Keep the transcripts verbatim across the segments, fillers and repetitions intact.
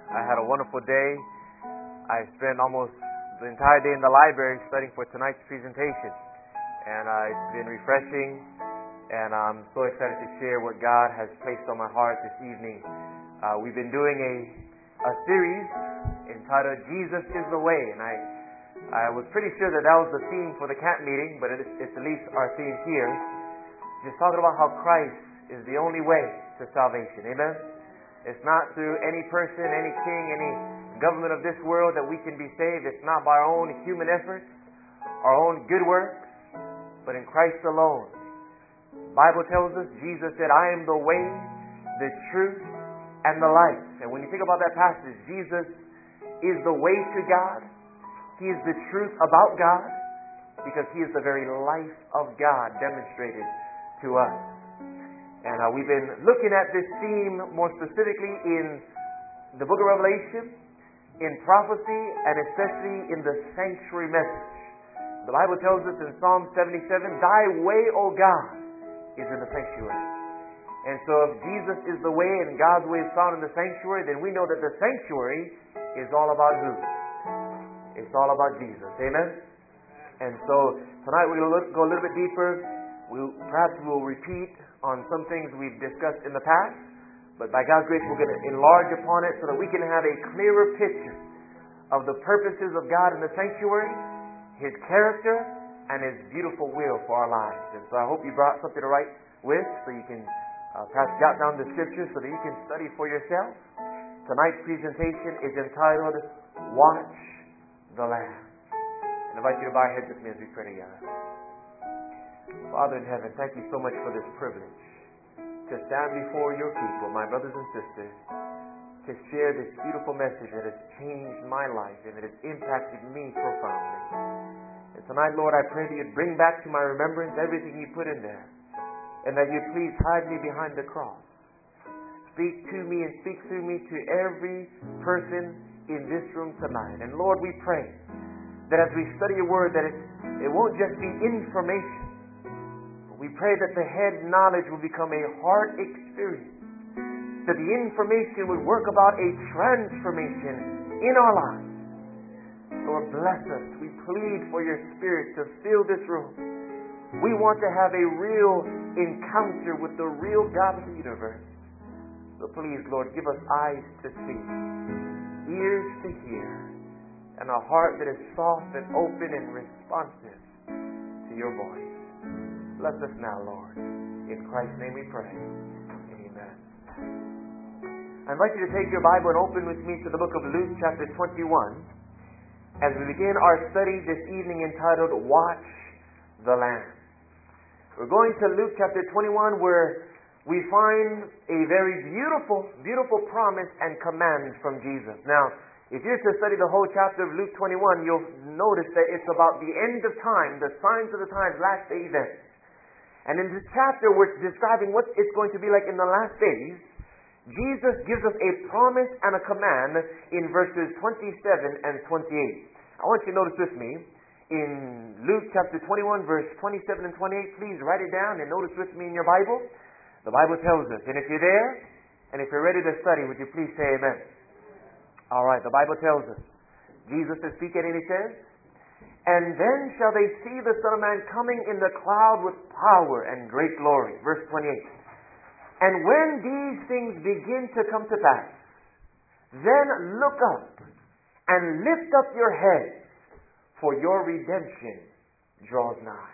I had a wonderful day. I spent almost the entire day in the library studying for tonight's presentation. And uh, it's been refreshing. And I'm so excited to share what God has placed on my heart this evening. Uh, we've been doing a, a series entitled Jesus is the Way. And I, I was pretty sure that that was the theme for the camp meeting, but it's, it's at least our theme here. Just talking about how Christ is the only way to salvation. Amen? It's not through any person, any king, any government of this world that we can be saved. It's not by our own human efforts, our own good works, but in Christ alone. The Bible tells us, Jesus said, I am the way, the truth, and the life. And when you think about that passage, Jesus is the way to God. He is the truth about God because He is the very life of God demonstrated to us. And uh, we've been looking at this theme more specifically in the book of Revelation, in prophecy, and especially in the sanctuary message. The Bible tells us in Psalm seventy-seven, Thy way, O God, is in the sanctuary. And so if Jesus is the way and God's way is found in the sanctuary, then we know that the sanctuary is all about who? It's all about Jesus. Amen? And so tonight we're going to look, go a little bit deeper. We'll, perhaps we'll repeat on some things we've discussed in the past, but by God's grace we're going to enlarge upon it so that we can have a clearer picture of the purposes of God in the sanctuary, His character, and His beautiful will for our lives. And so I hope you brought something to write with so you can uh, perhaps jot down the scriptures so that you can study for yourself. Tonight's presentation is entitled Watch the Lamb. I invite you to bow your heads with me as we pray together. Father in heaven, thank you so much for this privilege to stand before your people, my brothers and sisters, to share this beautiful message that has changed my life and that has impacted me profoundly. And tonight, Lord, I pray that you'd bring back to my remembrance everything you put in there, and that you please hide me behind the cross. Speak to me and speak through me to every person in this room tonight. And Lord, we pray that as we study your word, that it, it won't just be information. We pray that the head knowledge will become a heart experience. That the information would work about a transformation in our lives. Lord, bless us. We plead for your Spirit to fill this room. We want to have a real encounter with the real God of the universe. So please, Lord, give us eyes to see, ears to hear, and a heart that is soft and open and responsive to your voice. Bless us now, Lord. In Christ's name we pray. Amen. I invite you to take your Bible and open with me to the book of Luke chapter twenty-one as we begin our study this evening entitled Watch the Lamb. We're going to Luke chapter twenty-one where we find a very beautiful, beautiful promise and command from Jesus. Now, if you're to study the whole chapter of Luke twenty-one, you'll notice that it's about the end of time, the signs of the times, last day events. And in this chapter, we're describing what it's going to be like in the last days. Jesus gives us a promise and a command in verses twenty-seven and twenty-eight. I want you to notice with me, in Luke chapter twenty-one, verse twenty-seven and twenty-eight, please write it down and notice with me in your Bible. The Bible tells us, and if you're there, and if you're ready to study, would you please say amen? All right, the Bible tells us. Jesus is speaking and he says, And then shall they see the Son of Man coming in the cloud with power and great glory. Verse twenty-eight. And when these things begin to come to pass, then look up and lift up your heads, for your redemption draws nigh.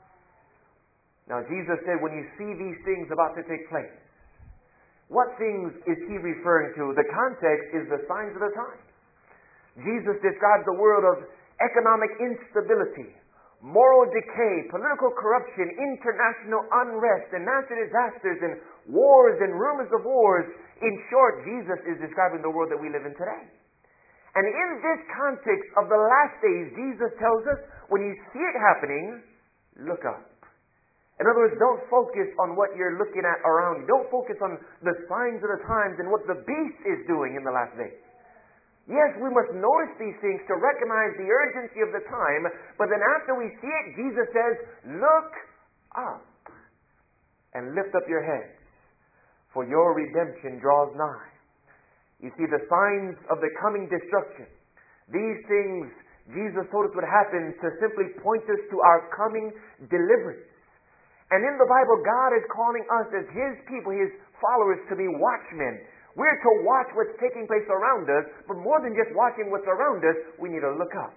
Now Jesus said, when you see these things about to take place, what things is he referring to? The context is the signs of the times. Jesus describes the world of economic instability, moral decay, political corruption, international unrest, and natural disasters, and wars and rumors of wars. In short, Jesus is describing the world that we live in today. And in this context of the last days, Jesus tells us, when you see it happening, look up. In other words, don't focus on what you're looking at around you. Don't focus on the signs of the times and what the beast is doing in the last days. Yes, we must notice these things to recognize the urgency of the time, but then after we see it, Jesus says, look up and lift up your heads, for your redemption draws nigh. You see, the signs of the coming destruction. These things Jesus told us would happen to simply point us to our coming deliverance. And in the Bible, God is calling us as His people, His followers, to be watchmen. We're to watch what's taking place around us, but more than just watching what's around us, we need to look up.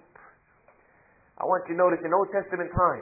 I want you to notice in Old Testament times,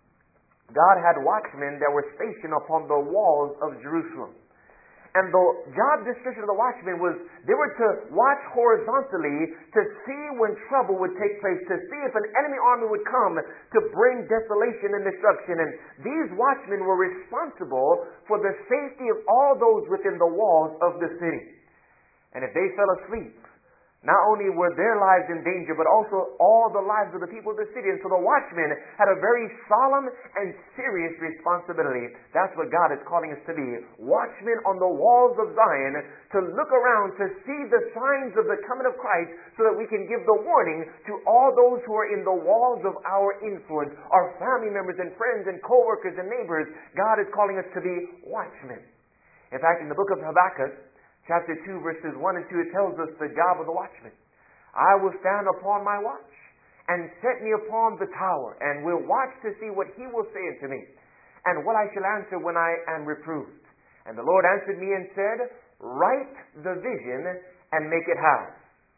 God had watchmen that were stationed upon the walls of Jerusalem. And the job description of the watchmen was they were to watch horizontally to see when trouble would take place, to see if an enemy army would come to bring desolation and destruction. And these watchmen were responsible for the safety of all those within the walls of the city. And if they fell asleep, not only were their lives in danger, but also all the lives of the people of the city. And so the watchmen had a very solemn and serious responsibility. That's what God is calling us to be. Watchmen on the walls of Zion, to look around, to see the signs of the coming of Christ, so that we can give the warning to all those who are in the walls of our influence, our family members and friends and co-workers and neighbors. God is calling us to be watchmen. In fact, in the book of Habakkuk, chapter two, verses one and two, it tells us the job of the watchman. I will stand upon my watch, and set me upon the tower, and will watch to see what he will say unto me, and what I shall answer when I am reproved. And the Lord answered me and said, write the vision, and make it how?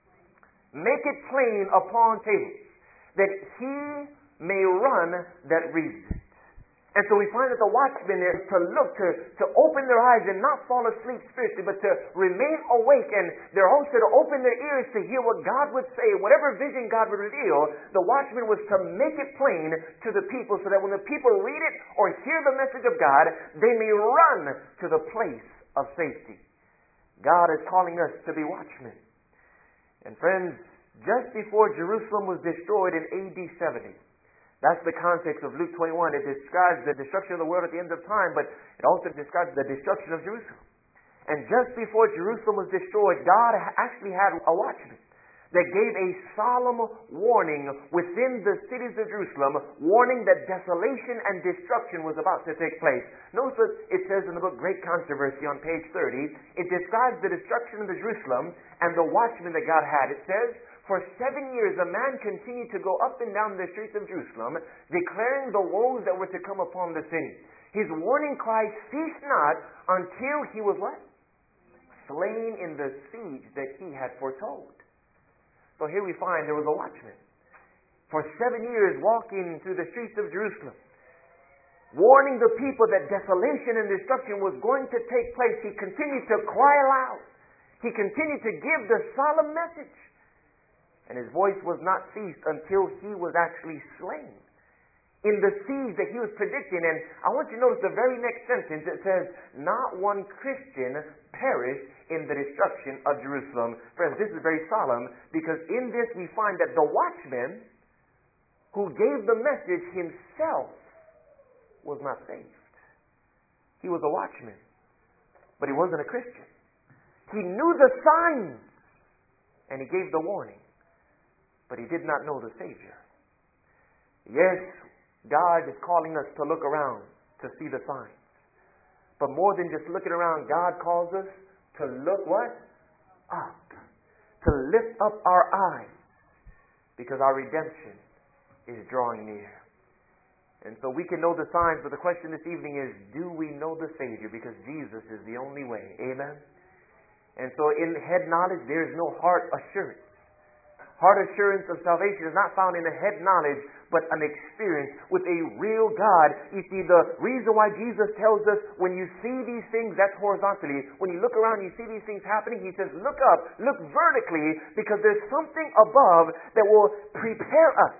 Make it plain upon tables, that he may run that reads it. And so we find that the watchmen are to look, to, to open their eyes and not fall asleep spiritually, but to remain awake. And they're also to open their ears to hear what God would say. Whatever vision God would reveal, the watchman was to make it plain to the people, so that when the people read it or hear the message of God, they may run to the place of safety. God is calling us to be watchmen. And friends, just before Jerusalem was destroyed in A D seventy, that's the context of Luke twenty-one. It describes the destruction of the world at the end of time, but it also describes the destruction of Jerusalem. And just before Jerusalem was destroyed, God actually had a watchman that gave a solemn warning within the cities of Jerusalem, warning that desolation and destruction was about to take place. Notice what it says in the book Great Controversy on page thirty. It describes the destruction of the Jerusalem and the watchman that God had. It says, for seven years a man continued to go up and down the streets of Jerusalem, declaring the woes that were to come upon the city. His warning cry ceased not until he was what? Slain in the siege that he had foretold. So here we find there was a watchman for seven years walking through the streets of Jerusalem, warning the people that desolation and destruction was going to take place. He continued to cry aloud. He continued to give the solemn message. And his voice was not ceased until he was actually slain in the siege that he was predicting. And I want you to notice the very next sentence. It says, not one Christian perished in the destruction of Jerusalem. Friends, this is very solemn, because in this we find that the watchman who gave the message himself was not saved. He was a watchman, but he wasn't a Christian. He knew the signs, and he gave the warning, but he did not know the Savior. Yes, God is calling us to look around to see the signs. But more than just looking around, God calls us to look what? Up. To lift up our eyes, because our redemption is drawing near. And so we can know the signs, but the question this evening is, do we know the Savior? Because Jesus is the only way. Amen? And so in head knowledge, there is no heart assurance. Heart assurance of salvation is not found in a head knowledge, but an experience with a real God. You see, the reason why Jesus tells us when you see these things, that's horizontally. When you look around and you see these things happening, He says, look up, look vertically, because there's something above that will prepare us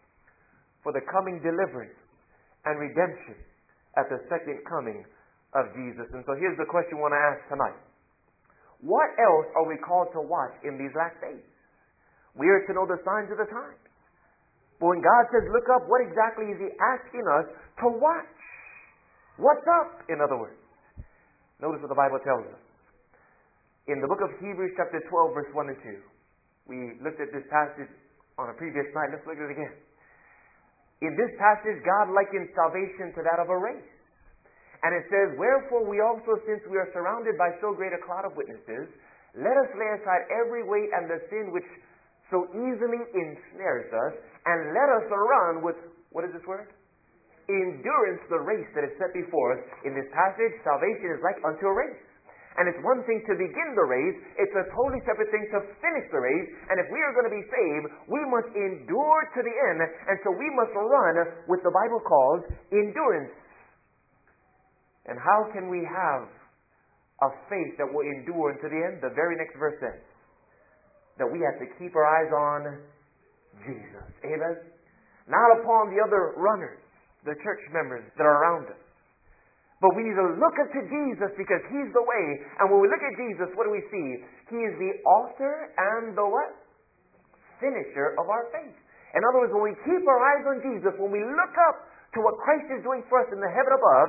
for the coming deliverance and redemption at the second coming of Jesus. And so here's the question I want to ask tonight. What else are we called to watch in these last days? We are to know the signs of the times. But when God says, look up, what exactly is He asking us to watch? What's up, in other words? Notice what the Bible tells us. In the book of Hebrews chapter twelve, verse one and two. We looked at this passage on a previous night. Let's look at it again. In this passage, God likens salvation to that of a race. And it says, wherefore we also, since we are surrounded by so great a cloud of witnesses, Let us lay aside every weight and the sin which so easily ensnares us, and let us run with, what is this word? Endurance the race that is set before us. In this passage, salvation is like unto a race. And it's one thing to begin the race, it's a totally separate thing to finish the race. And if we are going to be saved, we must endure to the end. And so we must run what the Bible calls endurance. And how can we have a faith that will endure unto the end? The very next verse says that we have to keep our eyes on Jesus. Amen? Not upon the other runners, the church members that are around us. But we need to look up to Jesus because He's the way. And when we look at Jesus, what do we see? He is the author and the what? Finisher of our faith. In other words, when we keep our eyes on Jesus, when we look up to what Christ is doing for us in the heaven above,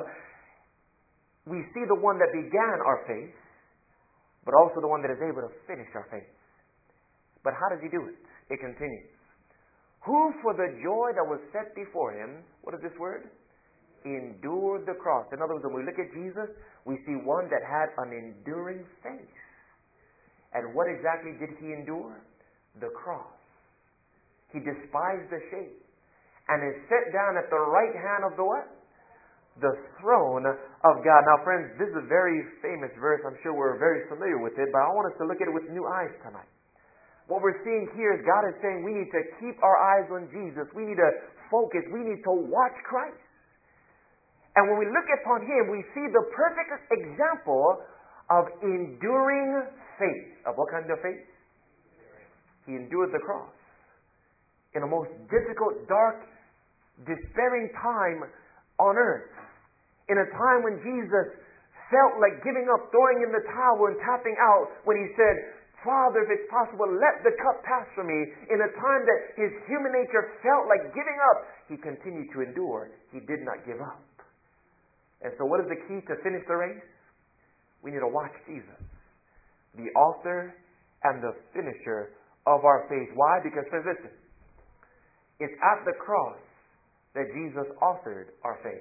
we see the one that began our faith, but also the one that is able to finish our faith. But how does He do it? It continues. Who for the joy that was set before Him, what is this word? Endured the cross. In other words, when we look at Jesus, we see one that had an enduring faith. And what exactly did He endure? The cross. He despised the shame and is set down at the right hand of the what? The throne of God. Now friends, this is a very famous verse. I'm sure we're very familiar with it, but I want us to look at it with new eyes tonight. What we're seeing here is God is saying we need to keep our eyes on Jesus. We need to focus. We need to watch Christ. And when we look upon Him, we see the perfect example of enduring faith. Of what kind of faith? He endured the cross. In a most difficult, dark, despairing time on earth. In a time when Jesus felt like giving up, throwing in the towel and tapping out when He said, Father, if it's possible, let the cup pass from me. In a time that His human nature felt like giving up, He continued to endure. He did not give up. And so what is the key to finish the race? We need to watch Jesus, the author and the finisher of our faith. Why? Because, friends, listen, it's at the cross that Jesus authored our faith.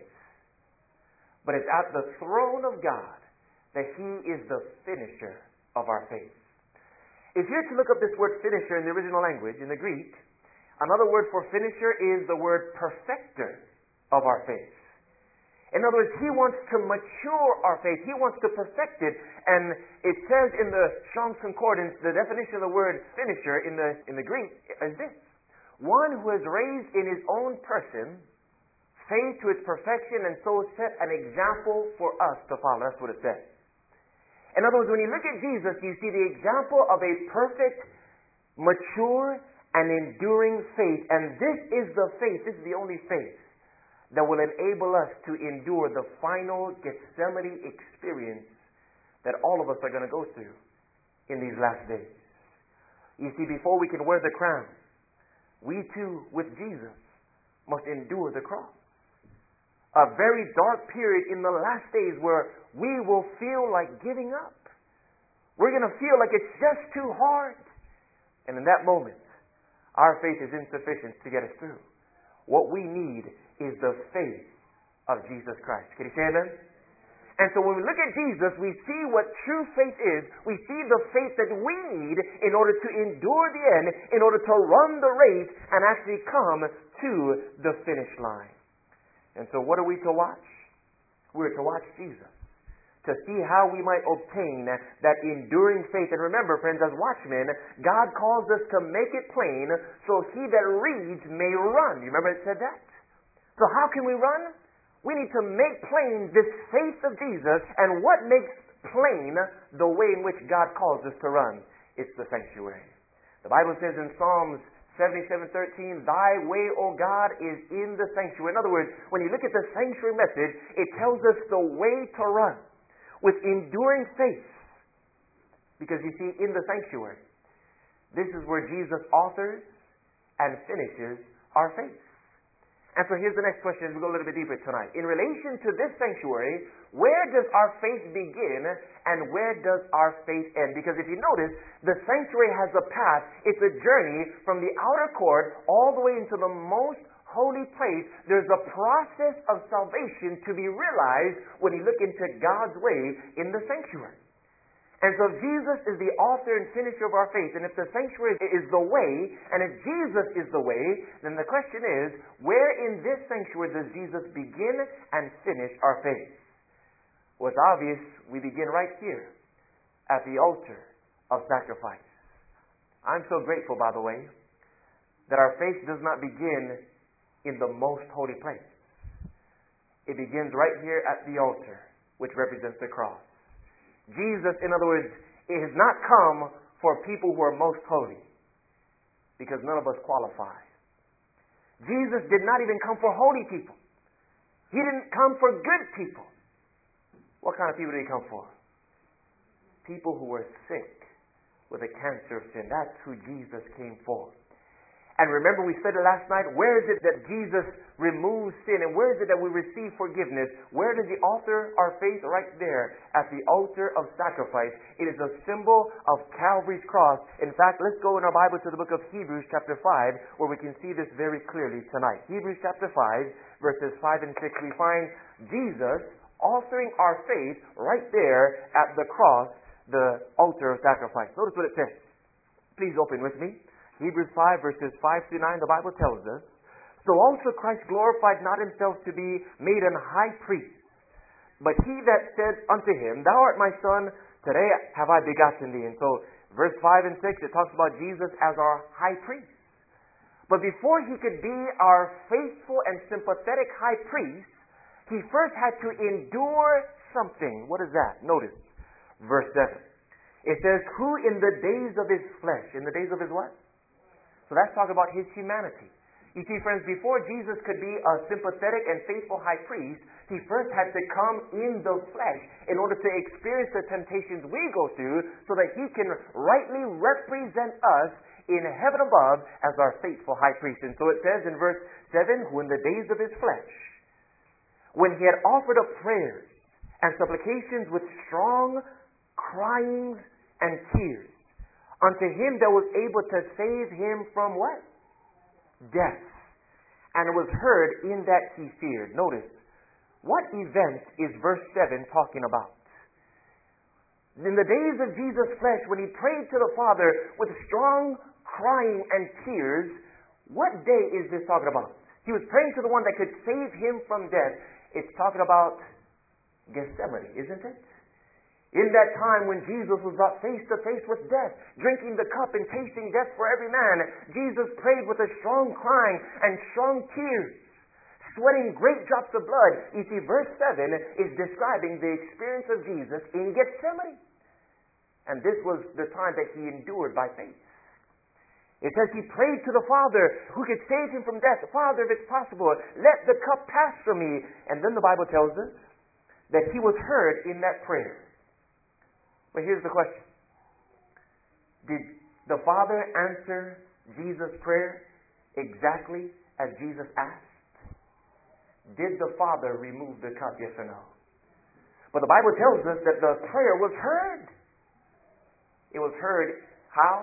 But it's at the throne of God that He is the finisher of our faith. If you're to look up this word finisher in the original language, in the Greek, another word for finisher is the word perfecter of our faith. In other words, He wants to mature our faith. He wants to perfect it. And it says in the Strong's Concordance, the definition of the word finisher in the, in the Greek is this. One who has raised in his own person faith to its perfection and so set an example for us to follow. That's what it says. In other words, when you look at Jesus, you see the example of a perfect, mature, and enduring faith. And this is the faith, this is the only faith that will enable us to endure the final Gethsemane experience that all of us are going to go through in these last days. You see, before we can wear the crown, we too, with Jesus, must endure the cross. A very dark period in the last days where we will feel like giving up. We're going to feel like it's just too hard. And in that moment, our faith is insufficient to get us through. What we need is the faith of Jesus Christ. Can you say amen? And so when we look at Jesus, we see what true faith is. We see the faith that we need in order to endure the end, in order to run the race and actually come to the finish line. And so what are we to watch? We're to watch Jesus, to see how we might obtain that enduring faith. And remember, friends, as watchmen, God calls us to make it plain so he that reads may run. You remember it said that? So how can we run? We need to make plain this faith of Jesus. And what makes plain the way in which God calls us to run? It's the sanctuary. The Bible says in Psalms seventy-seven thirteen, Thy way, O God, is in the sanctuary. In other words, when you look at the sanctuary message, it tells us the way to run with enduring faith. Because you see, in the sanctuary, this is where Jesus authors and finishes our faith. And so here's the next question as we go a little bit deeper tonight. In relation to this sanctuary, where does our faith begin and where does our faith end? Because if you notice, the sanctuary has a path. It's a journey from the outer court all the way into the most holy place. There's a process of salvation to be realized when you look into God's way in the sanctuary. And so Jesus is the author and finisher of our faith. And if the sanctuary is the way, and if Jesus is the way, then the question is, where in this sanctuary does Jesus begin and finish our faith? Well, it's obvious we begin right here at the altar of sacrifice. I'm so grateful, by the way, that our faith does not begin in the most holy place. It begins right here at the altar, which represents the cross. Jesus, in other words, it has not come for people who are most holy, because none of us qualify. Jesus did not even come for holy people. He didn't come for good people. What kind of people did He come for? People who were sick with a cancer of sin. That's who Jesus came for. And remember, we said it last night, where is it that Jesus removes sin? And where is it that we receive forgiveness? Where does He author our faith? Right there at the altar of sacrifice. It is a symbol of Calvary's cross. In fact, let's go in our Bible to the book of Hebrews chapter five, where we can see this very clearly tonight. Hebrews chapter five, verses five and six, we find Jesus authoring our faith right there at the cross, the altar of sacrifice. Notice what it says. Please open with me. Hebrews five, verses five through nine, the Bible tells us, "So also Christ glorified not Himself to be made an high priest, but He that said unto Him, Thou art my Son, today have I begotten Thee." And so, verse five and six, it talks about Jesus as our high priest. But before He could be our faithful and sympathetic high priest, He first had to endure something. What is that? Notice, verse seven. It says, "Who in the days of His flesh," in the days of His what? So that's talking about His humanity. You see, friends, before Jesus could be a sympathetic and faithful high priest, He first had to come in the flesh in order to experience the temptations we go through so that He can rightly represent us in heaven above as our faithful high priest. And so it says in verse seven, "Who in the days of His flesh, when He had offered up prayers and supplications with strong cryings and tears, unto Him that was able to save Him from" what? Death. "And was heard in that He feared." Notice, what event is verse seven talking about? In the days of Jesus' flesh, when He prayed to the Father with strong crying and tears, what day is this talking about? He was praying to the one that could save Him from death. It's talking about Gethsemane, isn't it? In that time when Jesus was brought face to face with death, drinking the cup and tasting death for every man, Jesus prayed with a strong crying and strong tears, sweating great drops of blood. You see, verse seven is describing the experience of Jesus in Gethsemane. And this was the time that He endured by faith. It says He prayed to the Father who could save Him from death. "Father, if it's possible, let the cup pass from me." And then the Bible tells us that He was heard in that prayer. But here's the question. Did the Father answer Jesus' prayer exactly as Jesus asked? Did the Father remove the cup, yes or no? But the Bible tells us that the prayer was heard. It was heard how?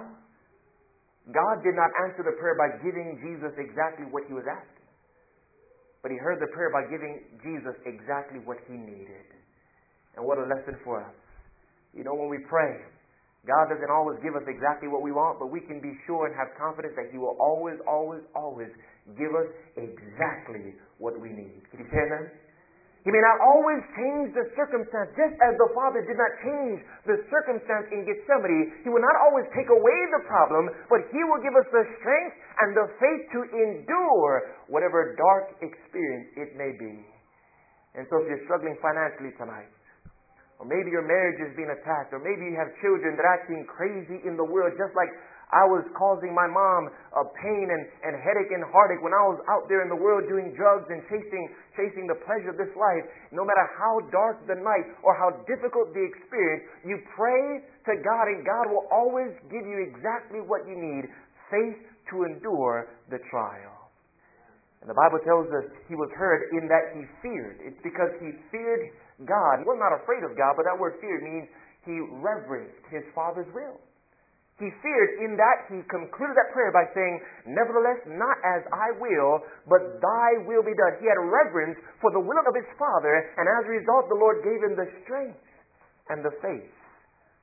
God did not answer the prayer by giving Jesus exactly what He was asking. But He heard the prayer by giving Jesus exactly what He needed. And what a lesson for us. You know, when we pray, God doesn't always give us exactly what we want, but we can be sure and have confidence that He will always, always, always give us exactly what we need. Can you say amen? He may not always change the circumstance, just as the Father did not change the circumstance in Gethsemane. He will not always take away the problem, but He will give us the strength and the faith to endure whatever dark experience it may be. And so if you're struggling financially tonight, or maybe your marriage is being attacked, or maybe you have children that are acting crazy in the world, just like I was causing my mom a pain and, and headache and heartache when I was out there in the world doing drugs and chasing chasing the pleasure of this life. No matter how dark the night or how difficult the experience, you pray to God and God will always give you exactly what you need, faith to endure the trial. And the Bible tells us He was heard in that He feared. It's because He feared God. He was not afraid of God, but that word feared means He reverenced His Father's will. He feared in that He concluded that prayer by saying, "Nevertheless, not as I will, but Thy will be done." He had reverence for the will of His Father, and as a result, the Lord gave Him the strength and the faith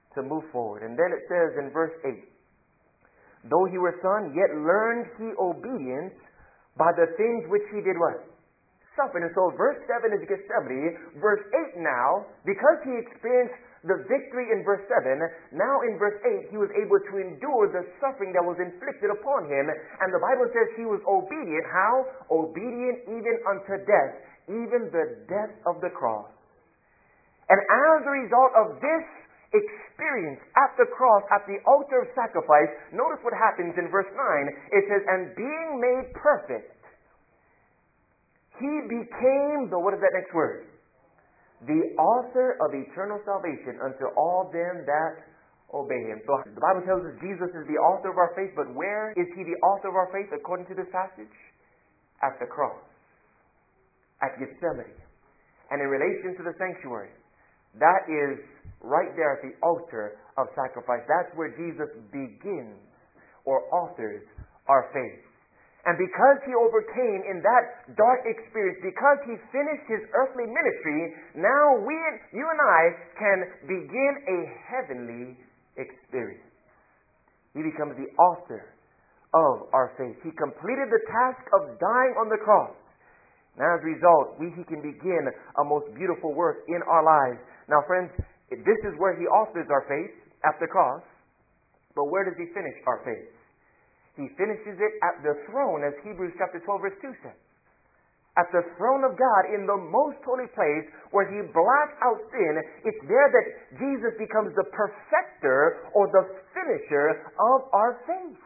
to move forward. And then it says in verse eight, though he were son, yet learned he obedience by the things which he did what? Suffered. And so verse seven is Gethsemane. Verse eight now, because he experienced the victory in verse seven, now in verse eight he was able to endure the suffering that was inflicted upon him. And the Bible says he was obedient. How? Obedient even unto death, even the death of the cross. And as a result of this experience at the cross, at the altar of sacrifice, notice what happens in verse nine. It says, and being made perfect, he became the, what is that next word? The author of eternal salvation unto all them that obey him. So the Bible tells us Jesus is the author of our faith, but where is he the author of our faith according to this passage? At the cross. At Gethsemane. And in relation to the sanctuary, that is right there at the altar of sacrifice. That's where Jesus begins or authors our faith. And because he overcame in that dark experience, because he finished his earthly ministry, now we, you and I, can begin a heavenly experience. He becomes the author of our faith. He completed the task of dying on the cross. Now, as a result, we he can begin a most beautiful work in our lives. Now, friends, this is where he authors our faith, at the cross. But where does he finish our faith? He finishes it at the throne, as Hebrews chapter twelve verse two says. At the throne of God, in the most holy place, where he blots out sin, it's there that Jesus becomes the perfecter or the finisher of our faith.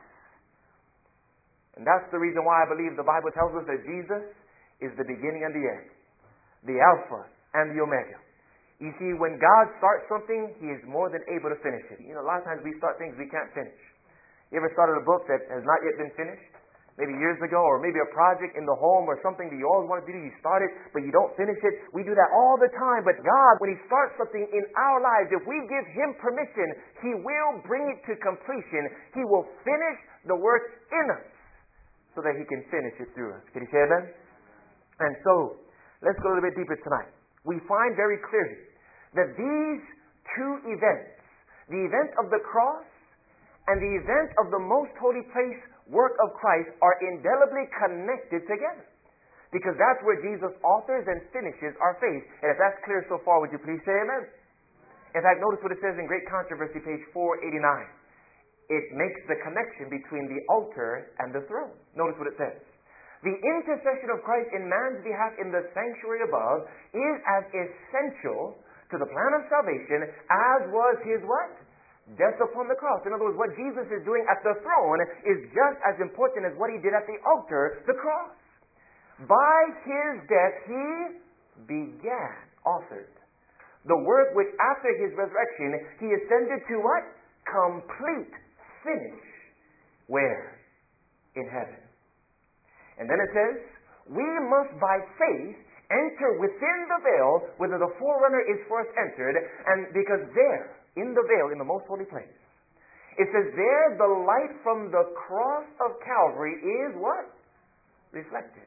And that's the reason why I believe the Bible tells us that Jesus is the beginning and the end, the Alpha and the Omega. You see, when God starts something, he is more than able to finish it. You know, a lot of times we start things we can't finish. You ever started a book that has not yet been finished? Maybe years ago, or maybe a project in the home or something that you always want to do. You start it, but you don't finish it. We do that all the time. But God, when he starts something in our lives, if we give him permission, he will bring it to completion. He will finish the work in us so that he can finish it through us. Can you say amen? And so, let's go a little bit deeper tonight. We find very clearly that these two events, the event of the cross and the event of the most holy place work of Christ, are indelibly connected together. Because that's where Jesus authors and finishes our faith. And if that's clear so far, would you please say amen? In fact, notice what it says in Great Controversy, page four eighty-nine. It makes the connection between the altar and the throne. Notice what it says. The intercession of Christ in man's behalf in the sanctuary above is as essential to the plan of salvation as was his what? Death upon the cross. In other words, what Jesus is doing at the throne is just as important as what he did at the altar, the cross. By his death, he began, authored, the work which after his resurrection, he ascended to what? Complete, finish. Where? In heaven. And then it says, we must by faith enter within the veil, whither the forerunner is first entered, and because there, in the veil, in the most holy place, it says there the light from the cross of Calvary is what? Reflected.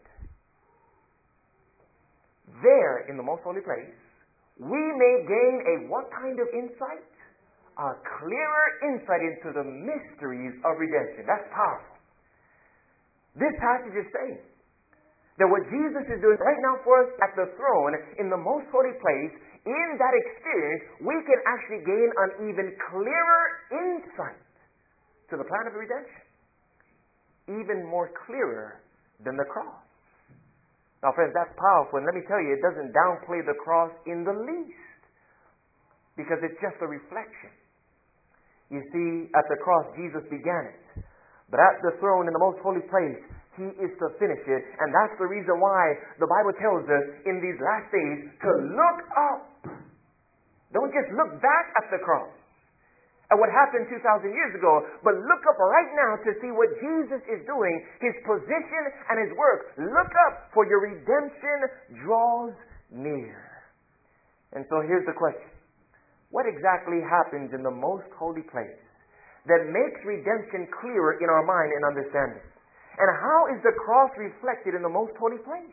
There, in the most holy place, we may gain a what kind of insight? A clearer insight into the mysteries of redemption. That's powerful. This passage is saying that what Jesus is doing right now for us at the throne in the most holy place, in that experience, we can actually gain an even clearer insight to the plan of redemption. Even more clearer than the cross. Now friends, that's powerful. And let me tell you, it doesn't downplay the cross in the least. Because it's just a reflection. You see, at the cross, Jesus began it. But at the throne in the most holy place, he is to finish it. And that's the reason why the Bible tells us in these last days to look up. Don't just look back at the cross at what happened two thousand years ago, but look up right now to see what Jesus is doing, his position and his work. Look up, for your redemption draws near. And so here's the question. What exactly happens in the most holy place that makes redemption clearer in our mind and understanding? And how is the cross reflected in the most holy place?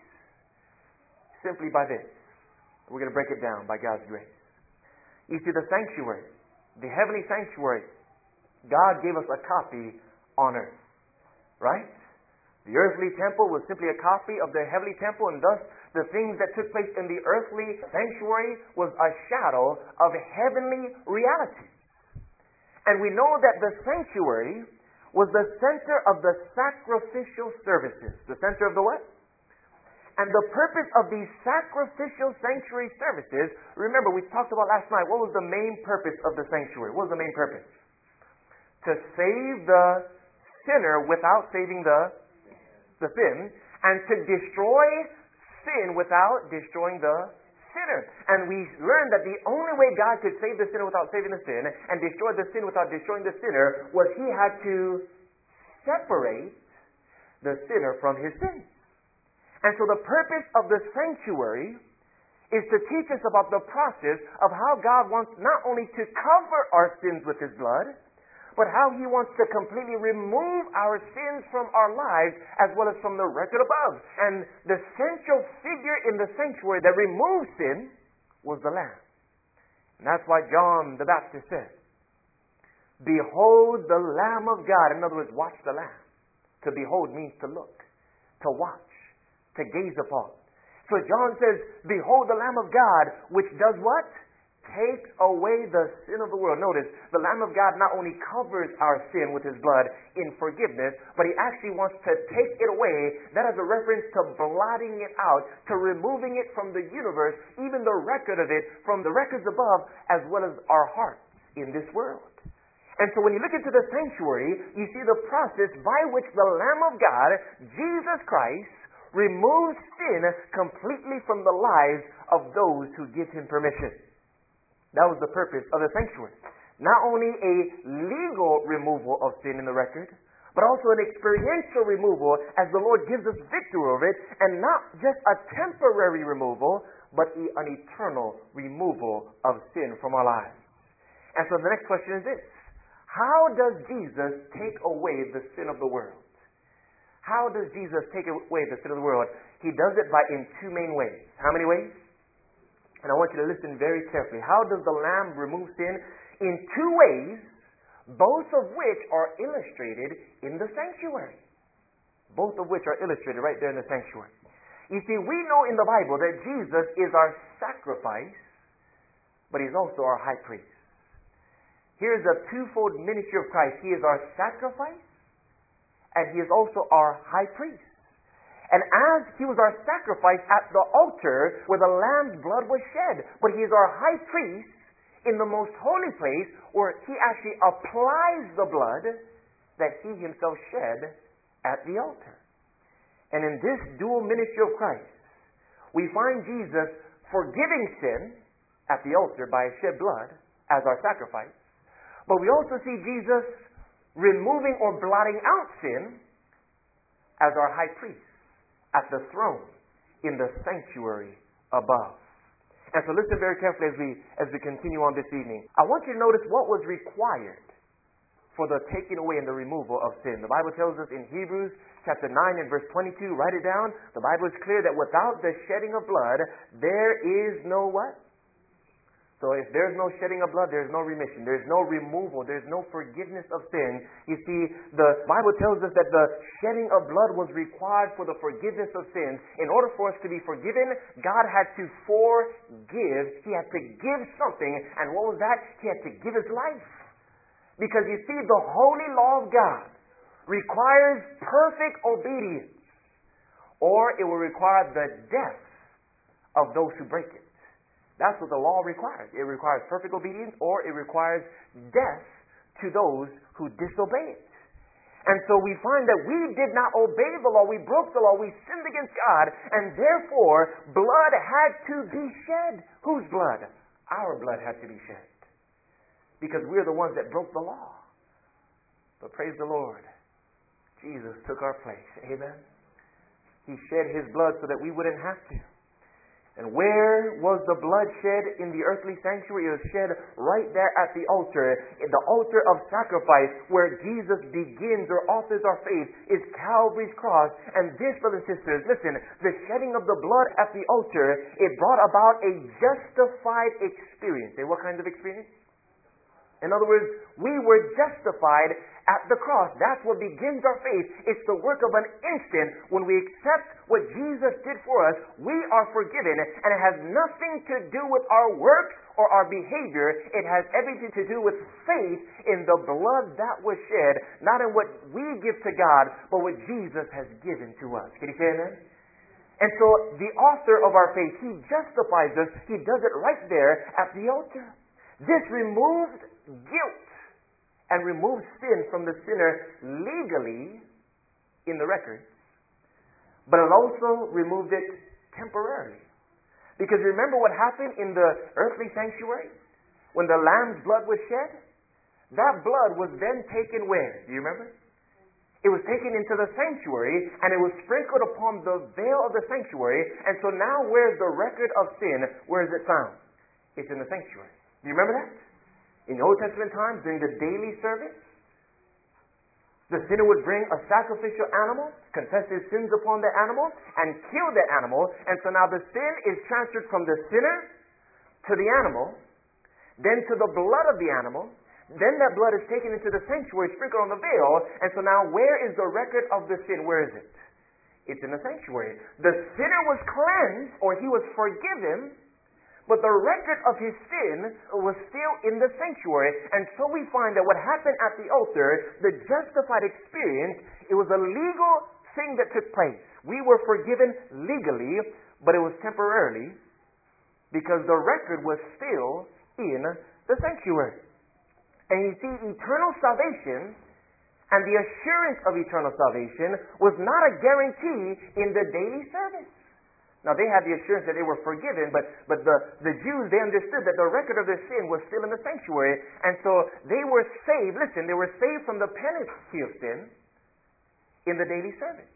Simply by this. We're going to break it down by God's grace. You see, the sanctuary the heavenly sanctuary, God gave us a copy on earth. Right? The earthly temple was simply a copy of the heavenly temple, and thus the things that took place in the earthly sanctuary was a shadow of heavenly reality. And we know that the sanctuary was the center of the sacrificial services. The center of the what? And the purpose of these sacrificial sanctuary services, remember we talked about last night, what was the main purpose of the sanctuary? What was the main purpose? To save the sinner without saving the, the sin, and to destroy sin without destroying the sinner. And we learned that the only way God could save the sinner without saving the sin, and destroy the sin without destroying the sinner, was He had to separate the sinner from his sins. And so the purpose of the sanctuary is to teach us about the process of how God wants not only to cover our sins with His blood, but how He wants to completely remove our sins from our lives as well as from the record above. And the central figure in the sanctuary that removes sin was the Lamb. And that's why John the Baptist said, "Behold the Lamb of God." In other words, watch the Lamb. To behold means to look, to watch, to gaze upon. So John says, "Behold the Lamb of God, which does what? Takes away the sin of the world." Notice, the Lamb of God not only covers our sin with His blood in forgiveness, but He actually wants to take it away. That is a reference to blotting it out, to removing it from the universe, even the record of it from the records above, as well as our hearts in this world. And so when you look into the sanctuary, you see the process by which the Lamb of God, Jesus Christ, removes sin completely from the lives of those who give Him permission. That was the purpose of the sanctuary. Not only a legal removal of sin in the record, but also an experiential removal as the Lord gives us victory over it, and not just a temporary removal, but an eternal removal of sin from our lives. And so the next question is this: how does Jesus take away the sin of the world? How does Jesus take away the sin of the world? He does it by in two main ways. How many ways? And I want you to listen very carefully. How does the Lamb remove sin? In two ways, both of which are illustrated in the sanctuary. Both of which are illustrated right there in the sanctuary. You see, we know in the Bible that Jesus is our sacrifice, but He's also our high priest. Here's a twofold ministry of Christ. He is our sacrifice, and He is also our high priest. And as He was our sacrifice at the altar where the Lamb's blood was shed, but He is our high priest in the most holy place where He actually applies the blood that He Himself shed at the altar. And in this dual ministry of Christ, we find Jesus forgiving sin at the altar by His shed blood as our sacrifice. But we also see Jesus removing or blotting out sin as our high priest at the throne in the sanctuary above. And so listen very carefully as we as we continue on this evening. I want you to notice what was required for the taking away and the removal of sin. The Bible tells us in Hebrews chapter nine and verse twenty-two, write it down. The Bible is clear that without the shedding of blood, there is no what? So if there's no shedding of blood, there's no remission. There's no removal. There's no forgiveness of sin. You see, the Bible tells us that the shedding of blood was required for the forgiveness of sins. In order for us to be forgiven, God had to forgive. He had to give something. And what was that? He had to give His life. Because you see, the holy law of God requires perfect obedience, or it will require the death of those who break it. That's what the law requires. It requires perfect obedience, or it requires death to those who disobey it. And so we find that we did not obey the law. We broke the law. We sinned against God. And therefore, blood had to be shed. Whose blood? Our blood had to be shed. Because we're the ones that broke the law. But praise the Lord, Jesus took our place. Amen. He shed His blood so that we wouldn't have to. And where was the blood shed in the earthly sanctuary? It was shed right there at the altar. In the altar of sacrifice, where Jesus begins or authors our faith, is Calvary's cross. And this, brothers and sisters, listen, the shedding of the blood at the altar, it brought about a justified experience. And what kind of experience? In other words, we were justified at the cross. That's what begins our faith. It's the work of an instant. When we accept what Jesus did for us, we are forgiven, and it has nothing to do with our works or our behavior. It has everything to do with faith in the blood that was shed, not in what we give to God, but what Jesus has given to us. Can you say amen? And so the author of our faith, he justifies us. He does it right there at the altar. This removed guilt and removed sin from the sinner legally in the record, but it also removed it temporarily. Because remember what happened in the earthly sanctuary? When the lamb's blood was shed? That blood was then taken where? Do you remember? It was taken into the sanctuary, and it was sprinkled upon the veil of the sanctuary. And so now where's the record of sin? Where is it found? It's in the sanctuary. Do you remember that? In the Old Testament times, during the daily service, the sinner would bring a sacrificial animal, confess his sins upon the animal, and kill the animal. And so now the sin is transferred from the sinner to the animal, then to the blood of the animal. Then that blood is taken into the sanctuary, sprinkled on the veil. And so now where is the record of the sin? Where is it? It's in the sanctuary. The sinner was cleansed, or he was forgiven, but the record of his sin was still in the sanctuary. And so we find that what happened at the altar, the justified experience, it was a legal thing that took place. We were forgiven legally, but it was temporarily, because the record was still in the sanctuary. And you see, eternal salvation and the assurance of eternal salvation was not a guarantee in the daily service. Now, they had the assurance that they were forgiven, but, but the, the Jews, they understood that the record of their sin was still in the sanctuary. And so they were saved, listen, they were saved from the penalty of sin in the daily service.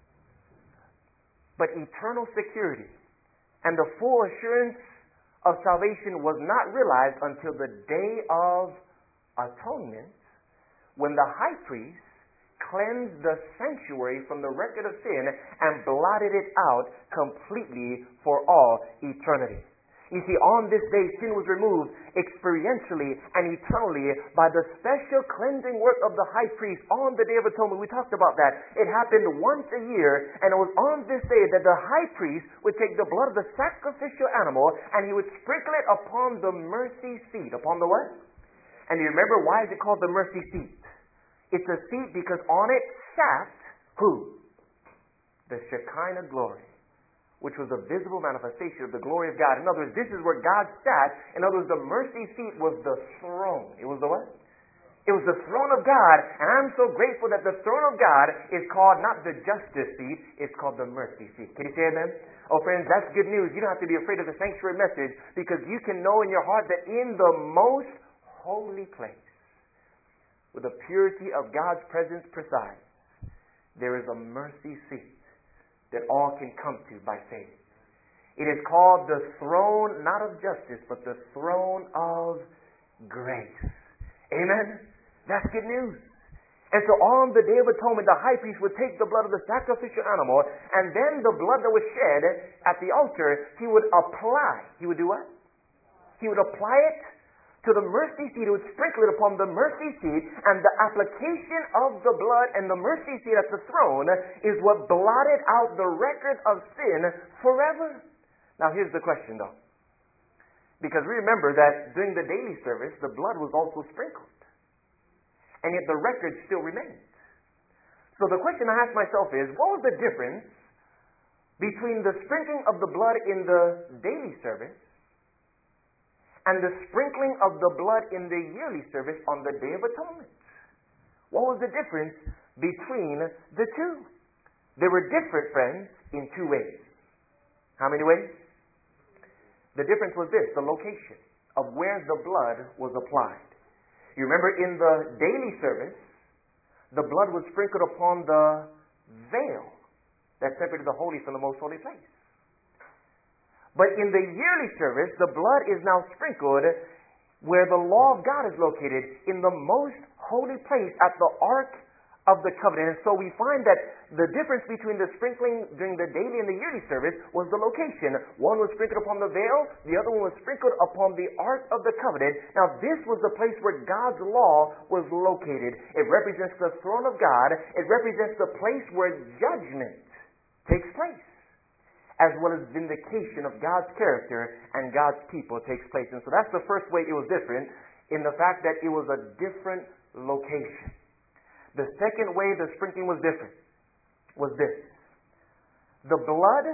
But eternal security and the full assurance of salvation was not realized until the day of atonement, when the high priest cleansed the sanctuary from the record of sin and blotted it out completely for all eternity. You see, on this day, sin was removed experientially and eternally by the special cleansing work of the high priest on the Day of Atonement. We talked about that. It happened once a year, and it was on this day that the high priest would take the blood of the sacrificial animal and he would sprinkle it upon the mercy seat. Upon the what? And you remember, why is it called the mercy seat? It's a seat because on it sat who? The Shekinah glory, which was a visible manifestation of the glory of God. In other words, this is where God sat. In other words, the mercy seat was the throne. It was the what? It was the throne of God. And I'm so grateful that the throne of God is called not the justice seat, it's called the mercy seat. Can you say amen? Oh, friends, that's good news. You don't have to be afraid of the sanctuary message, because you can know in your heart that in the most holy place, where the purity of God's presence presides, there is a mercy seat that all can come to by faith. It is called the throne, not of justice, but the throne of grace. Amen? That's good news. And so on the Day of Atonement, the high priest would take the blood of the sacrificial animal, and then the blood that was shed at the altar, he would apply. He would do what? He would apply it to the mercy seat. He would sprinkle it upon the mercy seat, and the application of the blood and the mercy seat at the throne is what blotted out the record of sin forever. Now here's the question though. Because we remember that during the daily service, the blood was also sprinkled. And yet the record still remained. So the question I ask myself is, what was the difference between the sprinkling of the blood in the daily service and the sprinkling of the blood in the yearly service on the Day of Atonement? What was the difference between the two? They were different, friends, in two ways. How many ways? The difference was this, the location of where the blood was applied. You remember in the daily service, the blood was sprinkled upon the veil that separated the holy from the most holy place. But in the yearly service, the blood is now sprinkled where the law of God is located, in the most holy place at the Ark of the covenant. And so we find that the difference between the sprinkling during the daily and the yearly service was the location. One was sprinkled upon the veil, the other one was sprinkled upon the Ark of the Covenant. Now this was the place where God's law was located. It represents the throne of God. It represents the place where judgment takes place, as well as vindication of God's character and God's people takes place. And so that's the first way it was different, in the fact that it was a different location. The second way the sprinkling was different was this. The blood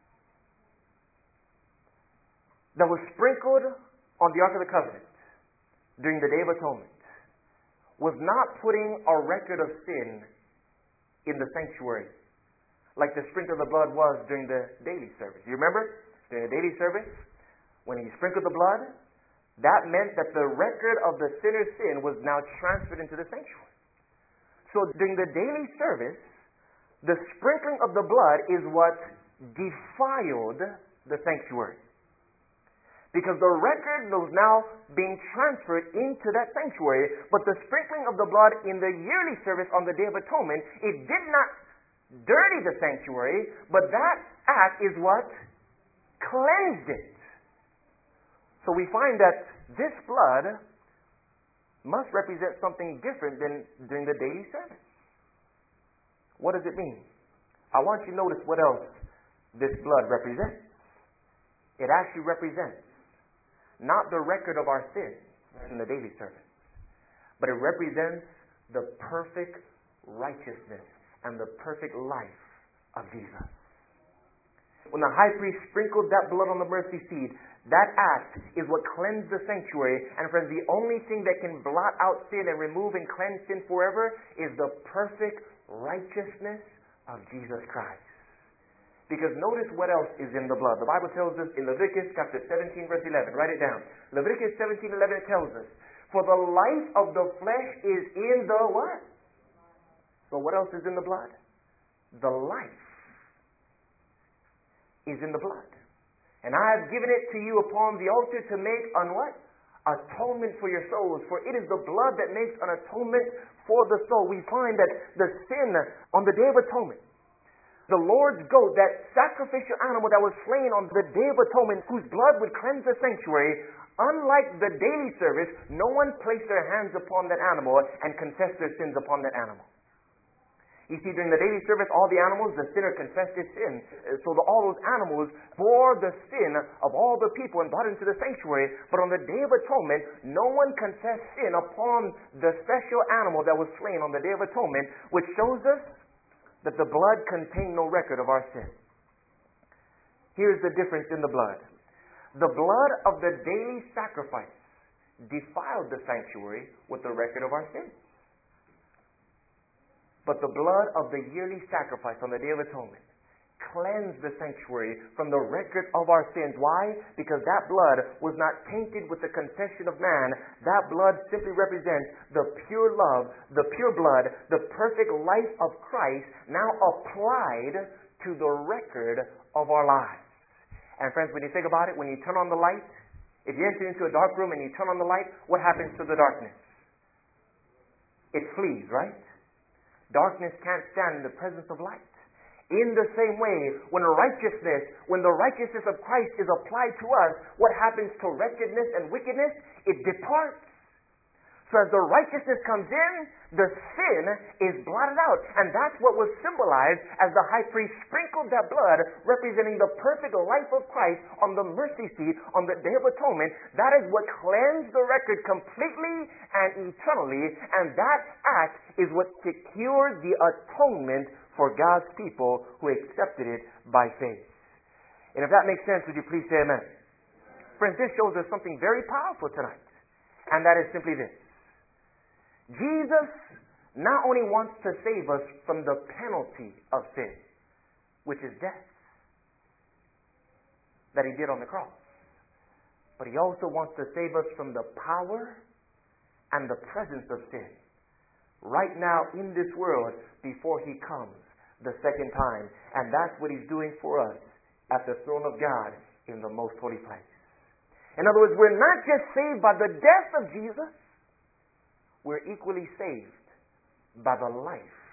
that was sprinkled on the Ark of the Covenant during the Day of Atonement was not putting a record of sin in the sanctuary like the sprinkle of the blood was during the daily service. You remember? During the daily service, when he sprinkled the blood, that meant that the record of the sinner's sin was now transferred into the sanctuary. So during the daily service, the sprinkling of the blood is what defiled the sanctuary. Because the record was now being transferred into that sanctuary, but the sprinkling of the blood in the yearly service on the Day of Atonement, it did not dirty the sanctuary, but that act is what cleansed it. So we find that this blood must represent something different than during the daily service. What does it mean? I want you to notice what else this blood represents. It actually represents not the record of our sins in the daily service, but it represents the perfect righteousness and the perfect life of Jesus. When the high priest sprinkled that blood on the mercy seat, that act is what cleansed the sanctuary. And friends, the only thing that can blot out sin and remove and cleanse sin forever is the perfect righteousness of Jesus Christ. Because notice what else is in the blood. The Bible tells us in Leviticus chapter seventeen verse eleven. Write it down. Leviticus seventeen eleven, it tells us, for the life of the flesh is in the what? So what else is in the blood? The life is in the blood. And I have given it to you upon the altar to make on what? Atonement for your souls. For it is the blood that makes an atonement for the soul. We find that the sin on the Day of Atonement, the Lord's goat, that sacrificial animal that was slain on the Day of Atonement, whose blood would cleanse the sanctuary, unlike the daily service, no one placed their hands upon that animal and confessed their sins upon that animal. You see, during the daily service, all the animals, the sinner confessed his sin. So the, all those animals bore the sin of all the people and brought into the sanctuary. But on the Day of Atonement, no one confessed sin upon the special animal that was slain on the Day of Atonement, which shows us that the blood contained no record of our sin. Here's the difference in the blood. The blood of the daily sacrifice defiled the sanctuary with the record of our sin. But the blood of the yearly sacrifice on the Day of Atonement cleansed the sanctuary from the record of our sins. Why? Because that blood was not tainted with the confession of man. That blood simply represents the pure love, the pure blood, the perfect life of Christ now applied to the record of our lives. And friends, when you think about it, when you turn on the light, if you enter into a dark room and you turn on the light, what happens to the darkness? It flees, right? Darkness can't stand in the presence of light. In the same way, when righteousness, when the righteousness of Christ is applied to us, what happens to wretchedness and wickedness? It departs. So as the righteousness comes in, the sin is blotted out. And that's what was symbolized as the high priest sprinkled that blood, representing the perfect life of Christ on the mercy seat on the Day of Atonement. That is what cleansed the record completely and eternally. And that act is what secured the atonement for God's people who accepted it by faith. And if that makes sense, would you please say amen? Friends, this shows us something very powerful tonight. And that is simply this. Jesus not only wants to save us from the penalty of sin, which is death, that He did on the cross, but He also wants to save us from the power and the presence of sin right now in this world before He comes the second time. And that's what He's doing for us at the throne of God in the most holy place. In other words, we're not just saved by the death of Jesus, we're equally saved by the life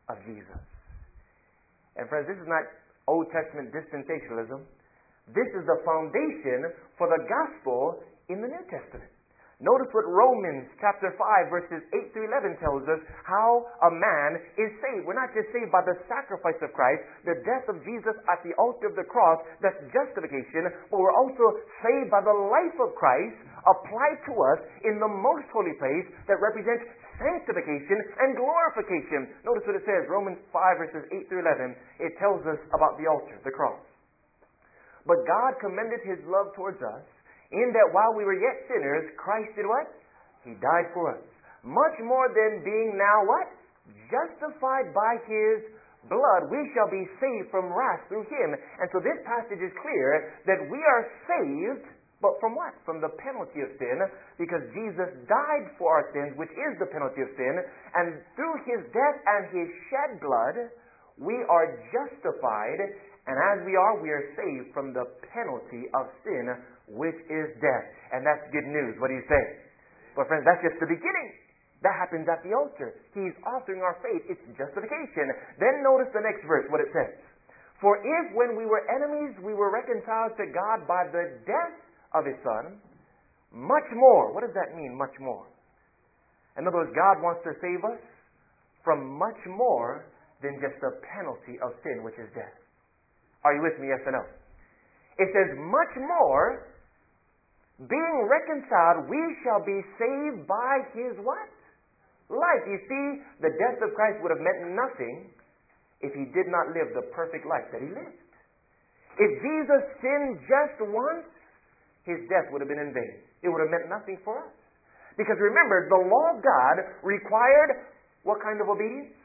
of Jesus. And friends, this is not Old Testament dispensationalism. This is the foundation for the gospel in the New Testament. Notice what Romans chapter five verses eight through eleven tells us how a man is saved. We're not just saved by the sacrifice of Christ, the death of Jesus at the altar of the cross, that's justification, but we're also saved by the life of Christ applied to us in the most holy place that represents sanctification and glorification. Notice what it says, Romans five verses eight through eleven. It tells us about the altar, the cross. But God commended His love towards us, in that while we were yet sinners, Christ did what? He died for us. Much more than being now what? Justified by His blood, we shall be saved from wrath through Him. And so this passage is clear that we are saved, but from what? From the penalty of sin, because Jesus died for our sins, which is the penalty of sin. And through His death and His shed blood, we are justified. And as we are, we are saved from the penalty of sin, which is death. And that's good news. What do you say? But friends, that's just the beginning. That happens at the altar. He's authoring our faith. It's justification. Then notice the next verse, what it says. For if when we were enemies, we were reconciled to God by the death of His Son, much more. What does that mean, much more? In other words, God wants to save us from much more than just the penalty of sin, which is death. Are you with me, yes or no? It says, much more, being reconciled, we shall be saved by His what? Life. You see, the death of Christ would have meant nothing if He did not live the perfect life that He lived. If Jesus sinned just once, His death would have been in vain. It would have meant nothing for us. Because remember, the law of God required what kind of obedience?